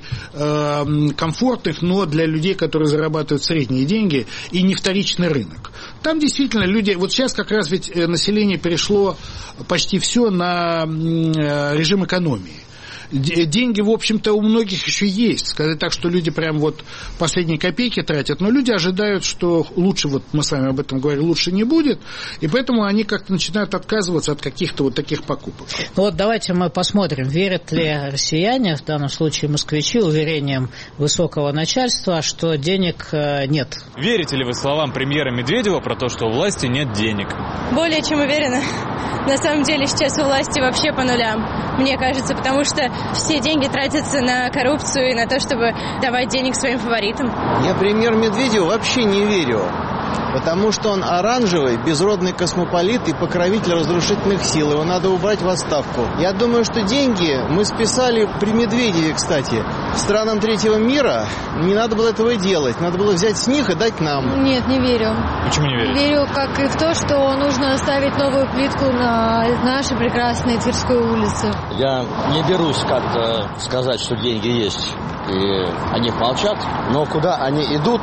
[SPEAKER 3] комфортных, но для людей, которые зарабатывают средние деньги, и не вторичный рынок. Там действительно люди... Вот сейчас как раз ведь население перешло почти все на режим экономии. Деньги, в общем-то, у многих еще есть. Сказать так, что люди прям вот последние копейки тратят, но люди ожидают, что лучше, вот мы с вами об этом говорили, лучше не будет, и поэтому они как-то начинают отказываться от каких-то вот таких покупок.
[SPEAKER 2] Давайте мы посмотрим, верят ли россияне, в данном случае москвичи, уверениям высокого начальства, что денег нет.
[SPEAKER 4] Верите ли вы словам премьера Медведева про то, что у власти нет денег?
[SPEAKER 5] Более чем уверена. На самом деле сейчас у власти вообще по нулям, мне кажется, потому что все деньги тратятся на коррупцию и на то, чтобы давать денег своим фаворитам.
[SPEAKER 6] Я премьеру Медведеву вообще не верю, потому что он оранжевый, безродный космополит и покровитель разрушительных сил. Его надо убрать в отставку. Я думаю, что деньги мы списали при Медведеве, кстати. Странам третьего мира не надо было этого делать. Надо было взять с них и дать нам.
[SPEAKER 5] Нет, не верю.
[SPEAKER 4] Почему не верю?
[SPEAKER 5] Верю, как и в то, что нужно ставить новую плитку на нашей прекрасной Тверской улице.
[SPEAKER 7] Я не берусь как-то сказать, что деньги есть, и они молчат. Но куда они идут...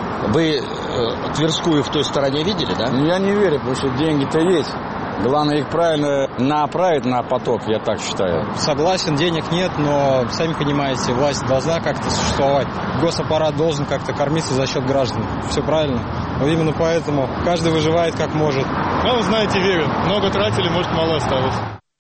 [SPEAKER 7] Вы Тверскую в той стороне видели, да?
[SPEAKER 8] Я не верю, потому что деньги-то есть. Главное их правильно направить на поток, я так считаю.
[SPEAKER 9] Согласен, денег нет, но, сами понимаете, власть должна как-то существовать. Госаппарат должен как-то кормиться за счет граждан. Все правильно. Но именно поэтому каждый выживает как может.
[SPEAKER 10] Вы знаете, верю. Много тратили, может, мало осталось.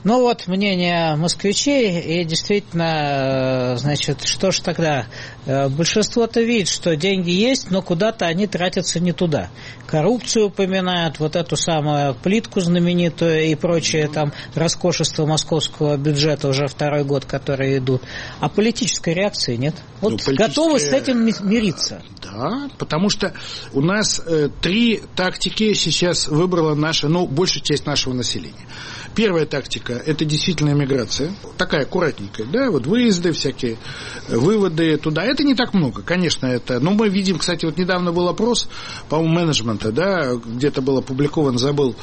[SPEAKER 2] Мнение москвичей, и действительно, что ж тогда? Большинство-то видит, что деньги есть, но куда-то они тратятся не туда. Коррупцию упоминают, вот эту самую плитку знаменитую и прочее там роскошество московского бюджета уже второй год, которые идут. А политической реакции нет? Готовы с этим мириться?
[SPEAKER 3] Да, потому что у нас 3 тактики сейчас выбрала большая часть нашего населения. Первая тактика – это действительно эмиграция, такая аккуратненькая, да, вот выезды всякие, выводы туда. Это не так много, конечно, это. Но мы видим, кстати, вот недавно был опрос, по-моему, менеджмента, да, где-то был опубликован, забыл,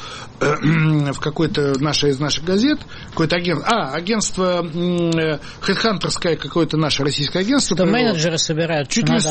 [SPEAKER 3] в какой-то из наших газет, какое-то агентство хедхантерское, какое-то наше российское агентство.
[SPEAKER 2] Что менеджеры собирают
[SPEAKER 3] чуть ли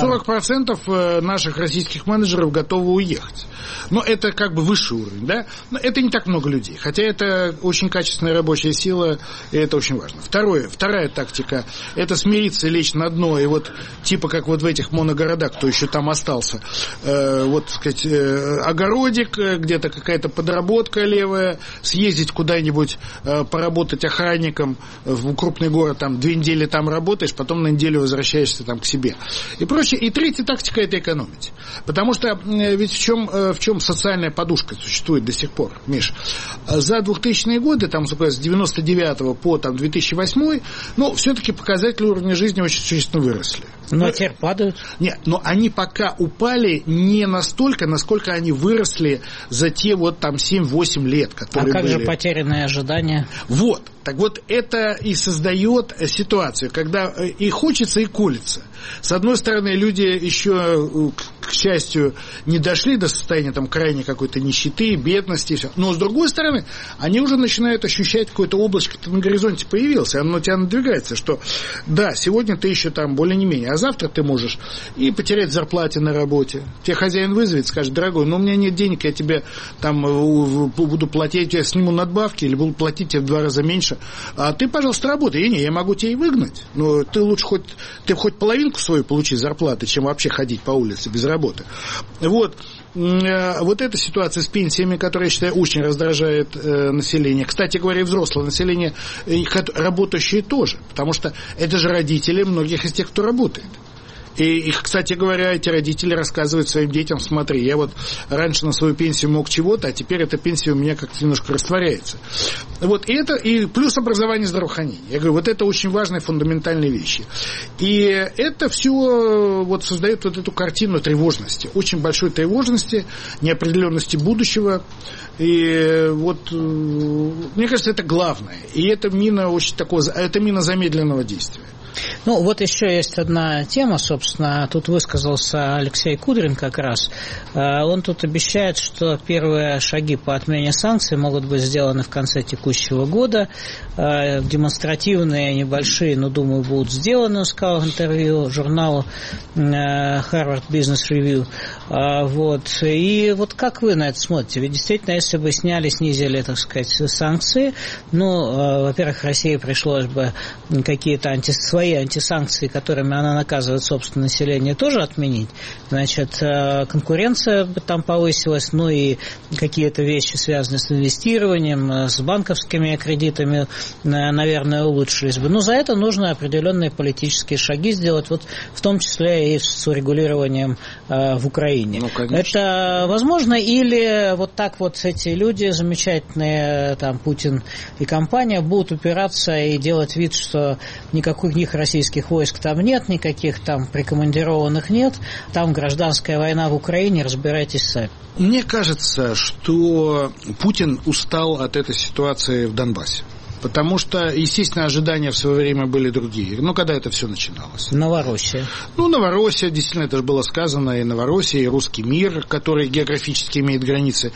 [SPEAKER 3] 40% наших российских менеджеров готовы уехать. Но это высший уровень, да. Но это не так много людей, хотя это очень качественная работа. рабочая сила, и это очень важно. Вторая тактика – это смириться и лечь на дно, и вот типа как вот в этих моногородах, кто еще там остался, вот, так сказать, огородик, где-то какая-то подработка левая, съездить куда-нибудь, поработать охранником в крупный город, там 2 недели там работаешь, потом на неделю возвращаешься там к себе и прочее. И третья тактика – это экономить. Потому что ведь в чем социальная подушка существует до сих пор, Миш? За 2000-е годы, там, с 99 по там, 2008, ну, все-таки показатели уровня жизни очень существенно выросли.
[SPEAKER 2] Но теперь падают?
[SPEAKER 3] Нет, но они пока упали не настолько, насколько они выросли за те вот там 7-8 лет, которые были.
[SPEAKER 2] А как же потерянные ожидания?
[SPEAKER 3] Вот. Так вот, это и создает ситуацию, когда и хочется, и колется. С одной стороны, люди еще, к счастью, не дошли до состояния там крайней какой-то нищеты, бедности и все. Но с другой стороны, они уже начинают ощущать какое-то облачко на горизонте появилось, оно на тебя надвигается, что да, сегодня ты еще там более-не-менее, а завтра ты можешь и потерять зарплате на работе. Тебе хозяин вызовет, скажет: дорогой, но у меня нет денег, я тебе там буду платить, я сниму надбавки или буду платить тебе в 2 раза меньше. А ты, пожалуйста, работай. Я могу тебя и выгнать. Но ты лучше хоть половинку свою получи зарплаты, чем вообще ходить по улице без работы. Вот эта ситуация с пенсиями, которая, я считаю, очень раздражает население. Кстати говоря, и взрослое население, работающие тоже. Потому что это же родители многих из тех, кто работает. И, кстати говоря, эти родители рассказывают своим детям: смотри, я вот раньше на свою пенсию мог чего-то, а теперь эта пенсия у меня как-то немножко растворяется. Вот и плюс образование и здравоохранение. Я говорю, вот это очень важные фундаментальные вещи. И это все вот создает вот эту картину тревожности, очень большой тревожности, неопределенности будущего. И вот, мне кажется, это главное. И это мина замедленного действия.
[SPEAKER 2] Ну, вот еще есть одна тема, собственно, тут высказался Алексей Кудрин как раз. Он тут обещает, что первые шаги по отмене санкций могут быть сделаны в конце текущего года. Демонстративные, небольшие, но, думаю, будут сделаны, он сказал в интервью журналу Harvard Business Review. Вот. И вот как вы на это смотрите? Ведь действительно, если бы снизили, так сказать, санкции, ну, во-первых, России пришлось бы какие-то свои антисанкции, которыми она наказывает собственное население, тоже отменить. Значит, конкуренция там повысилась, ну и какие-то вещи, связанные с инвестированием, с банковскими кредитами, наверное, улучшились бы. Но за это нужно определенные политические шаги сделать, вот в том числе и с урегулированием в Украине. Ну, это возможно? Или вот так вот эти люди замечательные, там, Путин и компания, будут упираться и делать вид, что никаких российских войск там нет, никаких там прикомандированных нет, там гражданская война в Украине, разбирайтесь сами?
[SPEAKER 3] Мне кажется, что Путин устал от этой ситуации в Донбассе. Потому что, естественно, ожидания в свое время были другие. Ну, когда это все начиналось?
[SPEAKER 2] Новороссия. Ну,
[SPEAKER 3] Новороссия, действительно, это же было сказано, и Новороссия, и русский мир, который географически имеет границы,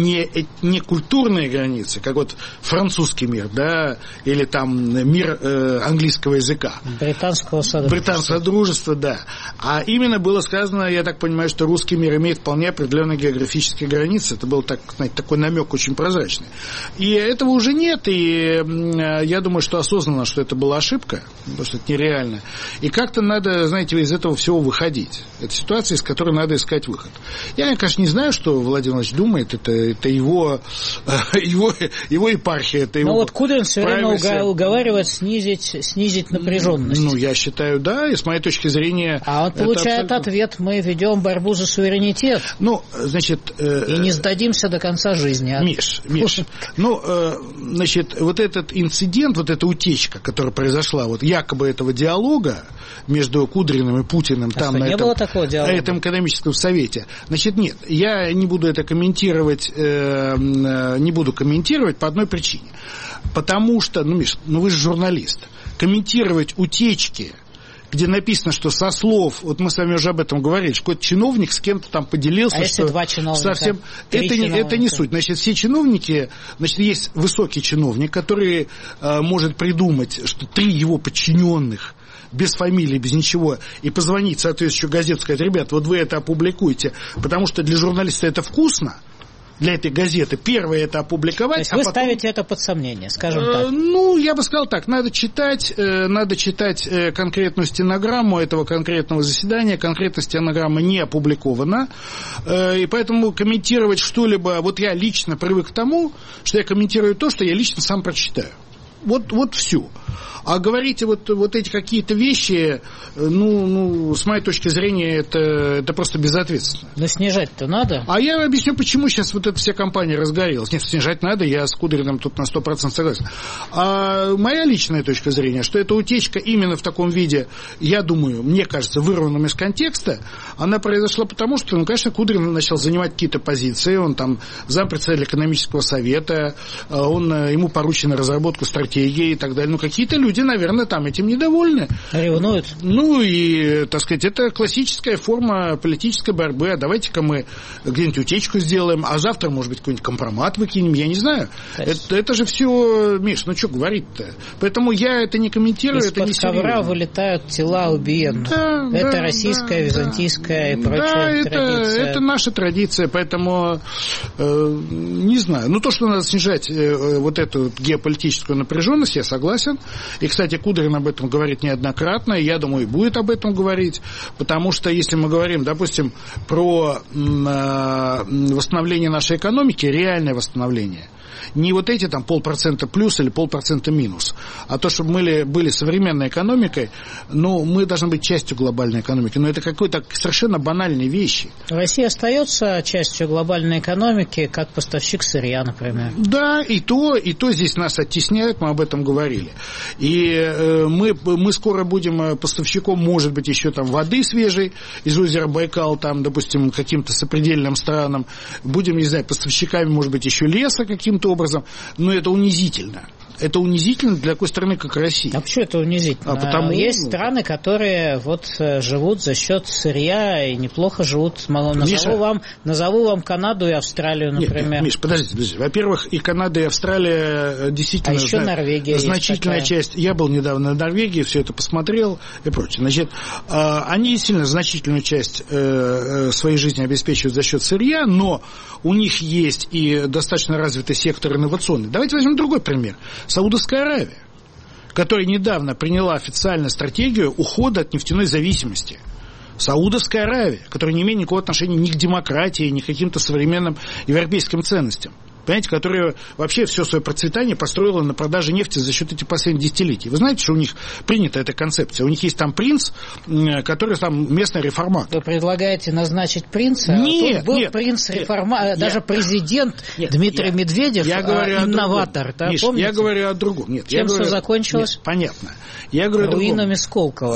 [SPEAKER 3] не культурные границы, как вот французский мир, да, или там мир английского языка.
[SPEAKER 2] Британского
[SPEAKER 3] содружества, да. А именно было сказано, я так понимаю, что русский мир имеет вполне определенные географические границы. Это был, так, знаете, такой намек очень прозрачный. И этого уже нет, и я думаю, что осознанно, что это была ошибка, потому что это нереально. И как-то надо, знаете, из этого всего выходить. Это ситуация, из которой надо искать выход. Я, конечно, не знаю, что Владимир Владимирович думает. Это его епархия. Это его.
[SPEAKER 2] Но вот Кудрин все время уговаривает снизить напряженность.
[SPEAKER 3] Ну, я считаю, да. И с моей точки зрения...
[SPEAKER 2] А он получает ответ: мы ведем борьбу за суверенитет.
[SPEAKER 3] Ну, значит...
[SPEAKER 2] И не сдадимся до конца жизни.
[SPEAKER 3] Миш, ну, значит, вот этот инцидент, вот эта утечка, которая произошла, вот якобы этого диалога между Кудриным и Путиным там на этом экономическом совете, значит, нет, я не буду это комментировать, по одной причине. Потому что, ну, Миш, вы же журналист. Комментировать утечки, где написано, что со слов, вот мы с вами уже об этом говорили, что какой-то чиновник с кем-то там поделился,
[SPEAKER 2] если
[SPEAKER 3] что
[SPEAKER 2] 2 чиновника,
[SPEAKER 3] совсем это не суть. Значит, все чиновники, значит, есть высокий чиновник, который может придумать, что 3 его подчиненных без фамилии, без ничего, и позвонить соответствующую газету, сказать: ребят, вот вы это опубликуете, потому что для журналиста это вкусно. для этой газеты. Первое – это опубликовать.
[SPEAKER 2] То есть вы ставите это под сомнение, скажем так?
[SPEAKER 3] Ну, я бы сказал так, надо читать конкретную стенограмму этого конкретного заседания. Конкретная стенограмма не опубликована, и поэтому комментировать что-либо... Вот я лично привык к тому, что я комментирую то, что я лично сам прочитаю. Вот все. А говорите вот эти какие-то вещи, с моей точки зрения, это просто безответственно.
[SPEAKER 2] Но снижать-то надо?
[SPEAKER 3] А я объясню, почему сейчас вот эта вся компания разгорелась. Нет, снижать надо, я с Кудриным тут на 100% согласен. А моя личная точка зрения, что эта утечка именно в таком виде, я думаю, мне кажется, вырванным из контекста, она произошла потому, что, конечно, Кудрин начал занимать какие-то позиции, он там зампредседатель экономического совета, ему поручена разработку стратегии и так далее. Какие-то люди, наверное, там этим недовольны.
[SPEAKER 2] Ревнуют.
[SPEAKER 3] И, так сказать, это классическая форма политической борьбы. А давайте-ка мы где-нибудь утечку сделаем, а завтра, может быть, какой-нибудь компромат выкинем, я не знаю. Это же все, Миш, что говорить-то? Поэтому я это не комментирую, это не серьезно.
[SPEAKER 2] Из-под ковра вылетают тела убиенных. Это российская, византийская и прочая традиция.
[SPEAKER 3] Это наша традиция, поэтому не знаю. То, что надо снижать вот эту геополитическую напряженность, я согласен. И, кстати, Кудрин об этом говорит неоднократно, и я думаю, и будет об этом говорить, потому что если мы говорим, допустим, про восстановление нашей экономики, реальное восстановление, не вот эти там 0,5% плюс или 0,5% минус, а то, чтобы мы были современной экономикой, мы должны быть частью глобальной экономики. Но это какой-то совершенно банальные вещи.
[SPEAKER 2] Россия остается частью глобальной экономики, как поставщик сырья, например.
[SPEAKER 3] Да, и то здесь нас оттесняют, мы об этом говорили. И мы скоро будем поставщиком, может быть, еще там воды свежей из озера Байкал, там, допустим, каким-то сопредельным странам. Будем, не знаю, поставщиками, может быть, еще леса каким-то образом. Но это унизительно. Это унизительно для такой страны, как Россия.
[SPEAKER 2] А почему это унизительно?
[SPEAKER 3] Потому...
[SPEAKER 2] Есть страны, которые живут за счет сырья и неплохо живут. Назову вам Канаду и Австралию, например.
[SPEAKER 3] Нет, Миш, подождите. Во-первых, и Канада, и Австралия действительно...
[SPEAKER 2] А еще Норвегия
[SPEAKER 3] значительная часть. Я был недавно в Норвегии, все это посмотрел и прочее. Значит, они действительно значительную часть своей жизни обеспечивают за счет сырья, но у них есть и достаточно развитый сектор инновационный. Давайте возьмем другой пример. Саудовская Аравия, которая недавно приняла официально стратегию ухода от нефтяной зависимости. Саудовская Аравия, которая не имеет никакого отношения ни к демократии, ни к каким-то современным европейским ценностям. Понимаете, которая вообще все свое процветание построила на продаже нефти за счет этих последних десятилетий. Вы знаете, что у них принята эта концепция? У них есть там принц, который там местный реформатор.
[SPEAKER 2] Вы предлагаете назначить принца?
[SPEAKER 3] Нет,
[SPEAKER 2] тут был принц-реформатор, даже президент Дмитрий Медведев, инноватор.
[SPEAKER 3] Миш, я говорю о другом.
[SPEAKER 2] Чем все закончилось?
[SPEAKER 3] Понятно. Я говорю
[SPEAKER 2] руинами Сколково.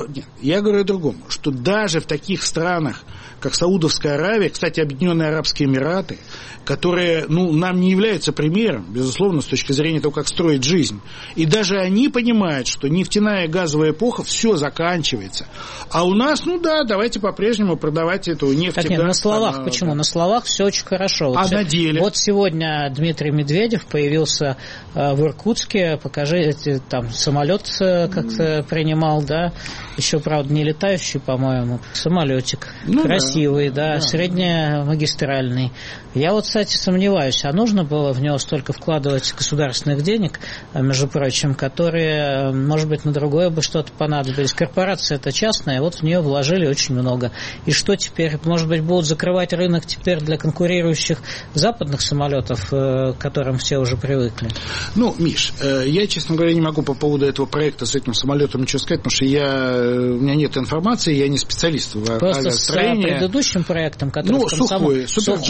[SPEAKER 3] Я говорю о другом, что даже в таких странах, как Саудовская Аравия, кстати, Объединенные Арабские Эмираты, которые, нам не являются примером, безусловно, с точки зрения того, как строить жизнь. И даже они понимают, что нефтяная и газовая эпоха, все заканчивается. А у нас, давайте по-прежнему продавать эту нефть.
[SPEAKER 2] Так нет, на словах почему? На словах все очень хорошо.
[SPEAKER 3] На деле?
[SPEAKER 2] Вот сегодня Дмитрий Медведев появился в Иркутске, покажите, там самолет как-то принимал, да, еще, правда, не летающий, по-моему, самолетик. Красивый, да, среднемагистральный. Я кстати, сомневаюсь, а нужно было в него столько вкладывать государственных денег, между прочим, которые, может быть, на другое бы что-то понадобились. Корпорация-то частная, в нее вложили очень много. И что теперь? Может быть, будут закрывать рынок теперь для конкурирующих западных самолетов, к которым все уже привыкли?
[SPEAKER 3] Миш, я, честно говоря, не могу по поводу этого проекта с этим самолетом ничего сказать, потому что у меня нет информации, я не специалист в авиастроении.
[SPEAKER 2] Просто с предыдущим проектом, который
[SPEAKER 3] сухой,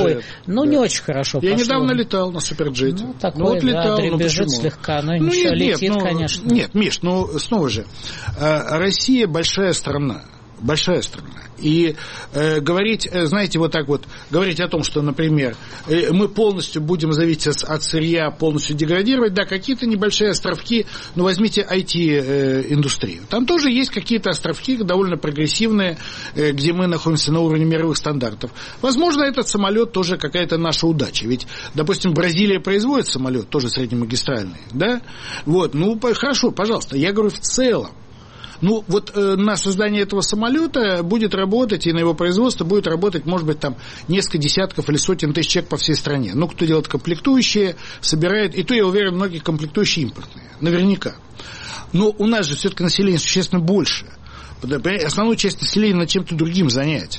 [SPEAKER 2] не очень хорошо
[SPEAKER 3] я недавно летал на Суперджете.
[SPEAKER 2] Такой,
[SPEAKER 3] летал,
[SPEAKER 2] дребезжит слегка, но ничего, летит, конечно.
[SPEAKER 3] Нет, Миш, снова же, Россия большая страна. Большая страна. И говорить, знаете, говорить о том, что, например, мы полностью будем зависеть от сырья, полностью деградировать, да, какие-то небольшие островки, возьмите IT-индустрию. Там тоже есть какие-то островки довольно прогрессивные, где мы находимся на уровне мировых стандартов. Возможно, этот самолет тоже какая-то наша удача. Ведь, допустим, Бразилия производит самолет, тоже среднемагистральный, да? Хорошо, пожалуйста. Я говорю в целом. Ну, вот на создание этого самолета будет работать, и на его производство будет работать, может быть, там несколько десятков или сотен тысяч человек по всей стране. Ну, кто делает комплектующие, собирает, и то, я уверен, многие комплектующие импортные, наверняка. Но у нас же все-таки население существенно больше. Основную часть населения над чем-то другим занять.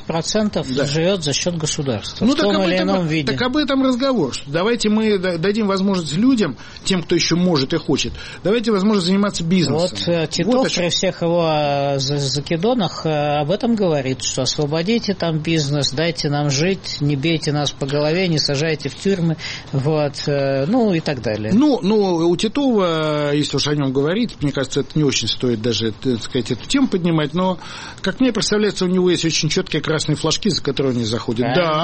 [SPEAKER 2] 70% живет за счет государства.
[SPEAKER 3] Ну,
[SPEAKER 2] в том или ином виде.
[SPEAKER 3] Так об этом разговор. Давайте мы дадим возможность людям, тем, кто еще может и хочет, давайте возможность заниматься бизнесом.
[SPEAKER 2] Вот Титов при всех его закидонах об этом говорит, что освободите там бизнес, дайте нам жить, не бейте нас по голове, не сажайте в тюрьмы, вот, ну и так далее.
[SPEAKER 3] Ну, у Титова, если уж о нем говорить, мне кажется, это не очень стоит даже, так сказать, эту тему поднимать, но, как мне представляется, у него есть очень четкие красные флажки, за которые он не заходит.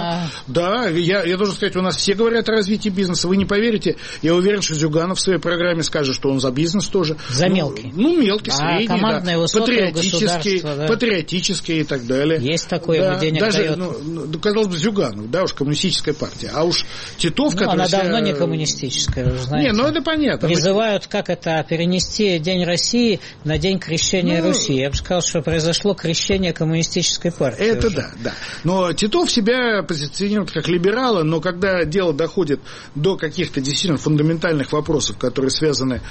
[SPEAKER 3] Да, я должен сказать, у нас все говорят о развитии бизнеса, вы не поверите, я уверен, что Зюганов в своей программе скажет, что он за бизнес тоже.
[SPEAKER 2] За мелкий.
[SPEAKER 3] Ну, мелкий, средний,
[SPEAKER 2] командное высокое государство, да.
[SPEAKER 3] Патриотический и так далее.
[SPEAKER 2] Есть такое, денег
[SPEAKER 3] даже,
[SPEAKER 2] дает.
[SPEAKER 3] Казалось бы, Зюганов, да, уж коммунистическая партия, а уж Титов, который...
[SPEAKER 2] Она давно не коммунистическая, вы знаете.
[SPEAKER 3] Не, это понятно.
[SPEAKER 2] Призывают, как это, перенести День России на День крещения Руси. Я бы сказал, что произошло крещение коммунистической партии.
[SPEAKER 3] Это уже. Да. Но Титов себя позиционирует как либерала, но когда дело доходит до каких-то действительно фундаментальных вопросов, которые связаны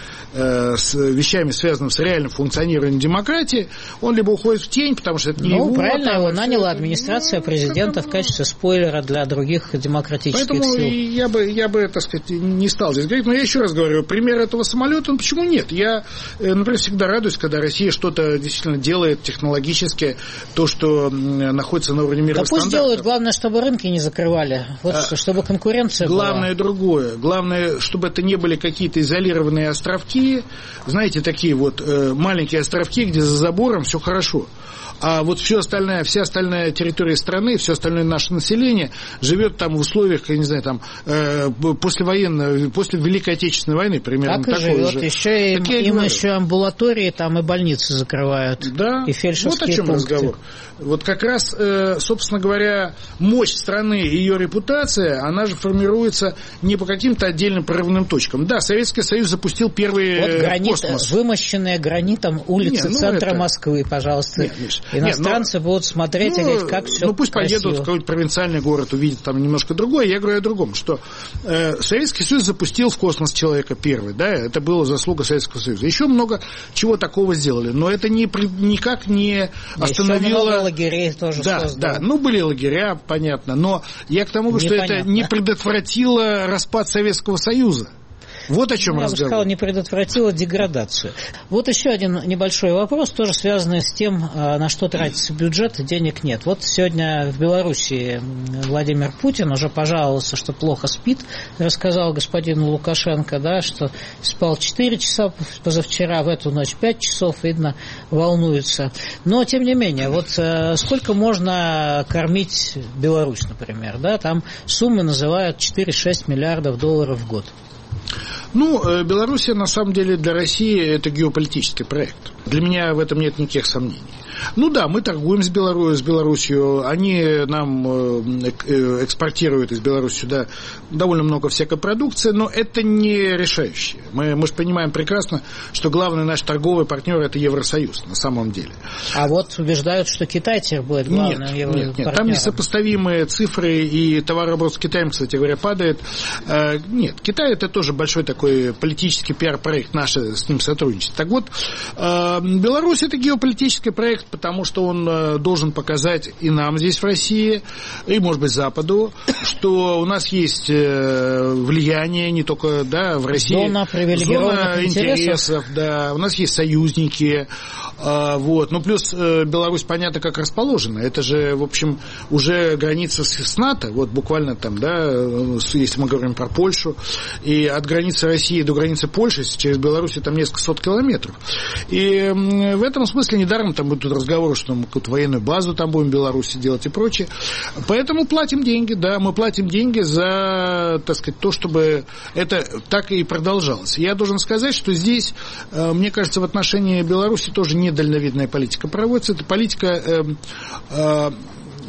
[SPEAKER 3] с вещами, связанными с реальным функционированием демократии, он либо уходит в тень, потому что это не его.
[SPEAKER 2] Правильно, его наняла администрация президента в качестве спойлера для других демократических
[SPEAKER 3] поэтому
[SPEAKER 2] сил.
[SPEAKER 3] Я бы, так сказать, не стал здесь говорить. Но я еще раз говорю, пример этого самолета, почему нет? Я, например, всегда радуюсь, когда Россия что-то действительно делает технологически, то, что находится на уровне мировых стандартов.
[SPEAKER 2] Пусть делают, главное, чтобы рынки не закрывали, вот чтобы конкуренция
[SPEAKER 3] главное
[SPEAKER 2] была.
[SPEAKER 3] Другое. Главное, чтобы это не были какие-то изолированные островки, знаете, такие вот маленькие островки, где за забором все хорошо. А вот вся остальная территория страны, все остальное наше население живет там в условиях, я не знаю, там после Великой Отечественной войны примерно
[SPEAKER 2] так
[SPEAKER 3] такое
[SPEAKER 2] живет.
[SPEAKER 3] же.
[SPEAKER 2] Еще им еще амбулатории там и больницы закрывают.
[SPEAKER 3] Да,
[SPEAKER 2] и фельдшерские
[SPEAKER 3] вот о чем
[SPEAKER 2] пункты.
[SPEAKER 3] Разговор. Вот как раз, собственно говоря, мощь страны и ее репутация, она же формируется не по каким-то отдельным прорывным точкам. Да, Советский Союз запустил первый космос.
[SPEAKER 2] Вымощенные гранитом улицы центра Москвы, пожалуйста. Иностранцы будут смотреть и говорить, как все
[SPEAKER 3] пусть
[SPEAKER 2] красиво.
[SPEAKER 3] поедут в какой-то провинциальный город, увидят там немножко другое. Я говорю о другом, что Советский Союз запустил в космос человека первый, да, это была заслуга Советского Союза. Еще много чего такого сделали, но это никак не остановило...
[SPEAKER 2] Еще много лагерей тоже создали.
[SPEAKER 3] Да, были лагеря, понятно, но я к тому, что это не предотвратило распад Советского Союза. Вот о чем разговор.
[SPEAKER 2] Я бы сказал, не предотвратила деградацию. Вот еще один небольшой вопрос, тоже связанный с тем, на что тратится бюджет, денег нет. Вот сегодня в Белоруссии Владимир Путин уже пожаловался, что плохо спит, рассказал господину Лукашенко, да, что спал 4 часа позавчера, в эту ночь 5 часов, видно, волнуется. Но, тем не менее, вот сколько можно кормить Беларусь, например, да, там суммы называют 4-6 миллиардов долларов в год.
[SPEAKER 3] Белоруссия, на самом деле, для России это геополитический проект. Для меня в этом нет никаких сомнений. Мы торгуем с Беларусью, они нам экспортируют из Беларуси сюда довольно много всякой продукции, но это не решающее. Мы же понимаем прекрасно, что главный наш торговый партнер – это Евросоюз, на самом деле.
[SPEAKER 2] А вот убеждают, что Китай теперь будет главным партнером.
[SPEAKER 3] Нет, там несопоставимые цифры, и товарооборот с Китаем, кстати говоря, падает. Нет, Китай – это тоже большой такой политический пиар-проект, наше с ним сотрудничество. Так вот, Беларусь – это геополитический проект, потому что он должен показать и нам здесь в России, и, может быть, Западу, что у нас есть влияние не только в России.
[SPEAKER 2] Зона привилегированных
[SPEAKER 3] интересов, да, у нас есть союзники. Плюс Беларусь, понятно, как расположена. Это же, в общем, уже граница с НАТО, буквально там, если мы говорим про Польшу, и от границы России до границы Польши через Беларусь там несколько сот километров. И в этом смысле недаром там будут разговоры, что мы какую-то военную базу там будем в Беларуси делать и прочее. Поэтому платим деньги, мы платим деньги за, так сказать, то, чтобы это так и продолжалось. Я должен сказать, что здесь, мне кажется, в отношении Беларуси тоже недальновидная политика проводится. Это политика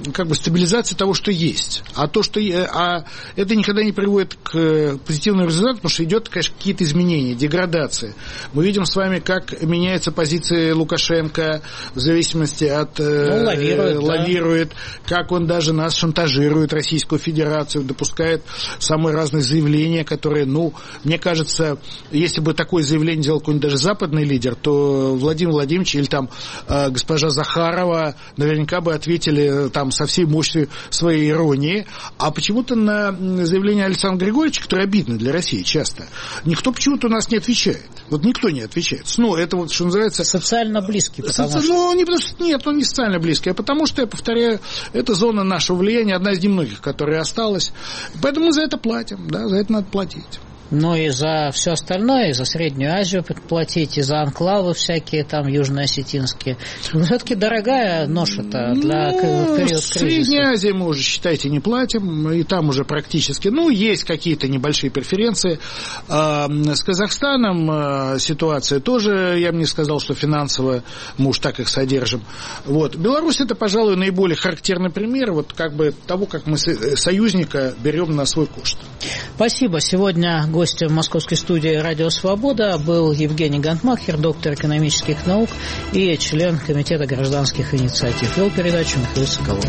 [SPEAKER 3] как бы стабилизация того, что есть. А это никогда не приводит к позитивному результату, потому что идет, конечно, какие-то изменения, деградация. Мы видим с вами, как меняется позиция Лукашенко в зависимости от... лавирует, как он даже нас шантажирует, Российскую Федерацию, допускает самые разные заявления, которые, мне кажется, если бы такое заявление делал какой-нибудь даже западный лидер, то Владимир Владимирович или там госпожа Захарова наверняка бы ответили там со всей мощью своей иронии. А почему-то на заявление Александра Григорьевича, которое обидно для России часто, никто почему-то у нас не отвечает. Вот никто не отвечает. Это вот, что называется...
[SPEAKER 2] Социально близкий, потому что...
[SPEAKER 3] Нет, он не социально близкий, а потому что, я повторяю, это зона нашего влияния, одна из немногих, которая осталась. Поэтому мы за это платим, за это надо платить.
[SPEAKER 2] Но и за все остальное, и за Среднюю Азию платить, и за анклавы всякие там южно-осетинские. Все-таки дорогая нож-то для период кризиса.
[SPEAKER 3] В Средней Азии мы уже, считайте, не платим, и там уже практически, есть какие-то небольшие преференции. С Казахстаном ситуация тоже, я бы не сказал, что финансово мы уж так их содержим. Беларусь — это, пожалуй, наиболее характерный пример того, как мы союзника берем на свой кошт.
[SPEAKER 2] Спасибо. Сегодня гостем московской студии «Радио Свобода» был Евгений Гантмахер, доктор экономических наук и член Комитета гражданских инициатив. Вел передачу Михаил Соколов.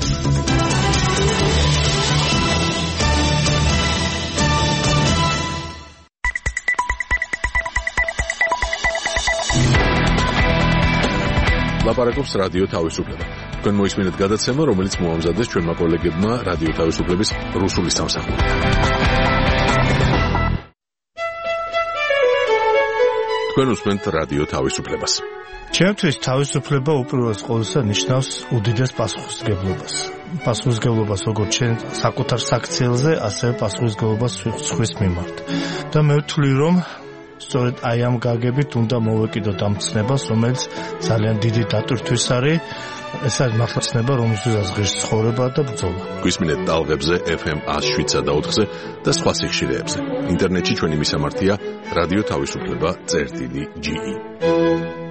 [SPEAKER 1] ლაპარაკობს რადიო თავისუფლება. თქვენ მოისმინეთ გადაცემა, რომელიც მოამზადეს ჩვენმა კოლეგებმა რადიო თავისუფლების რუსული სამსახურით. თქვენ უსმენთ რადიო თავისუფლებას.
[SPEAKER 11] ჩემთვის თავისუფლება უპირველეს ყოვლისა ნიშნავს უდიდეს პასუხისმგებლობას. პასუხისმგებლობას როგორც ჩვენ საკუთარ საქციელზე, ასევე პასუხისმგებლობას სხვის მიმართ. და მე ვთვლი, რომ სწორედ აი ამ გაგებით უნდა მოვეკიდოთ ამ ცნებას, რომელიც ძალიან დიდი დატვირთვის არის. ეს არის მართლა ცნება, რომელსაც ღირს ცხოვრება და ბრძოლა.
[SPEAKER 1] გვისმინეთ ტალღებზე FM 107.4-ზე და სხვა სიხშირეებზე. ინტერნეტში ჩვენი მისამართია რადიო თავისუფლება.ge.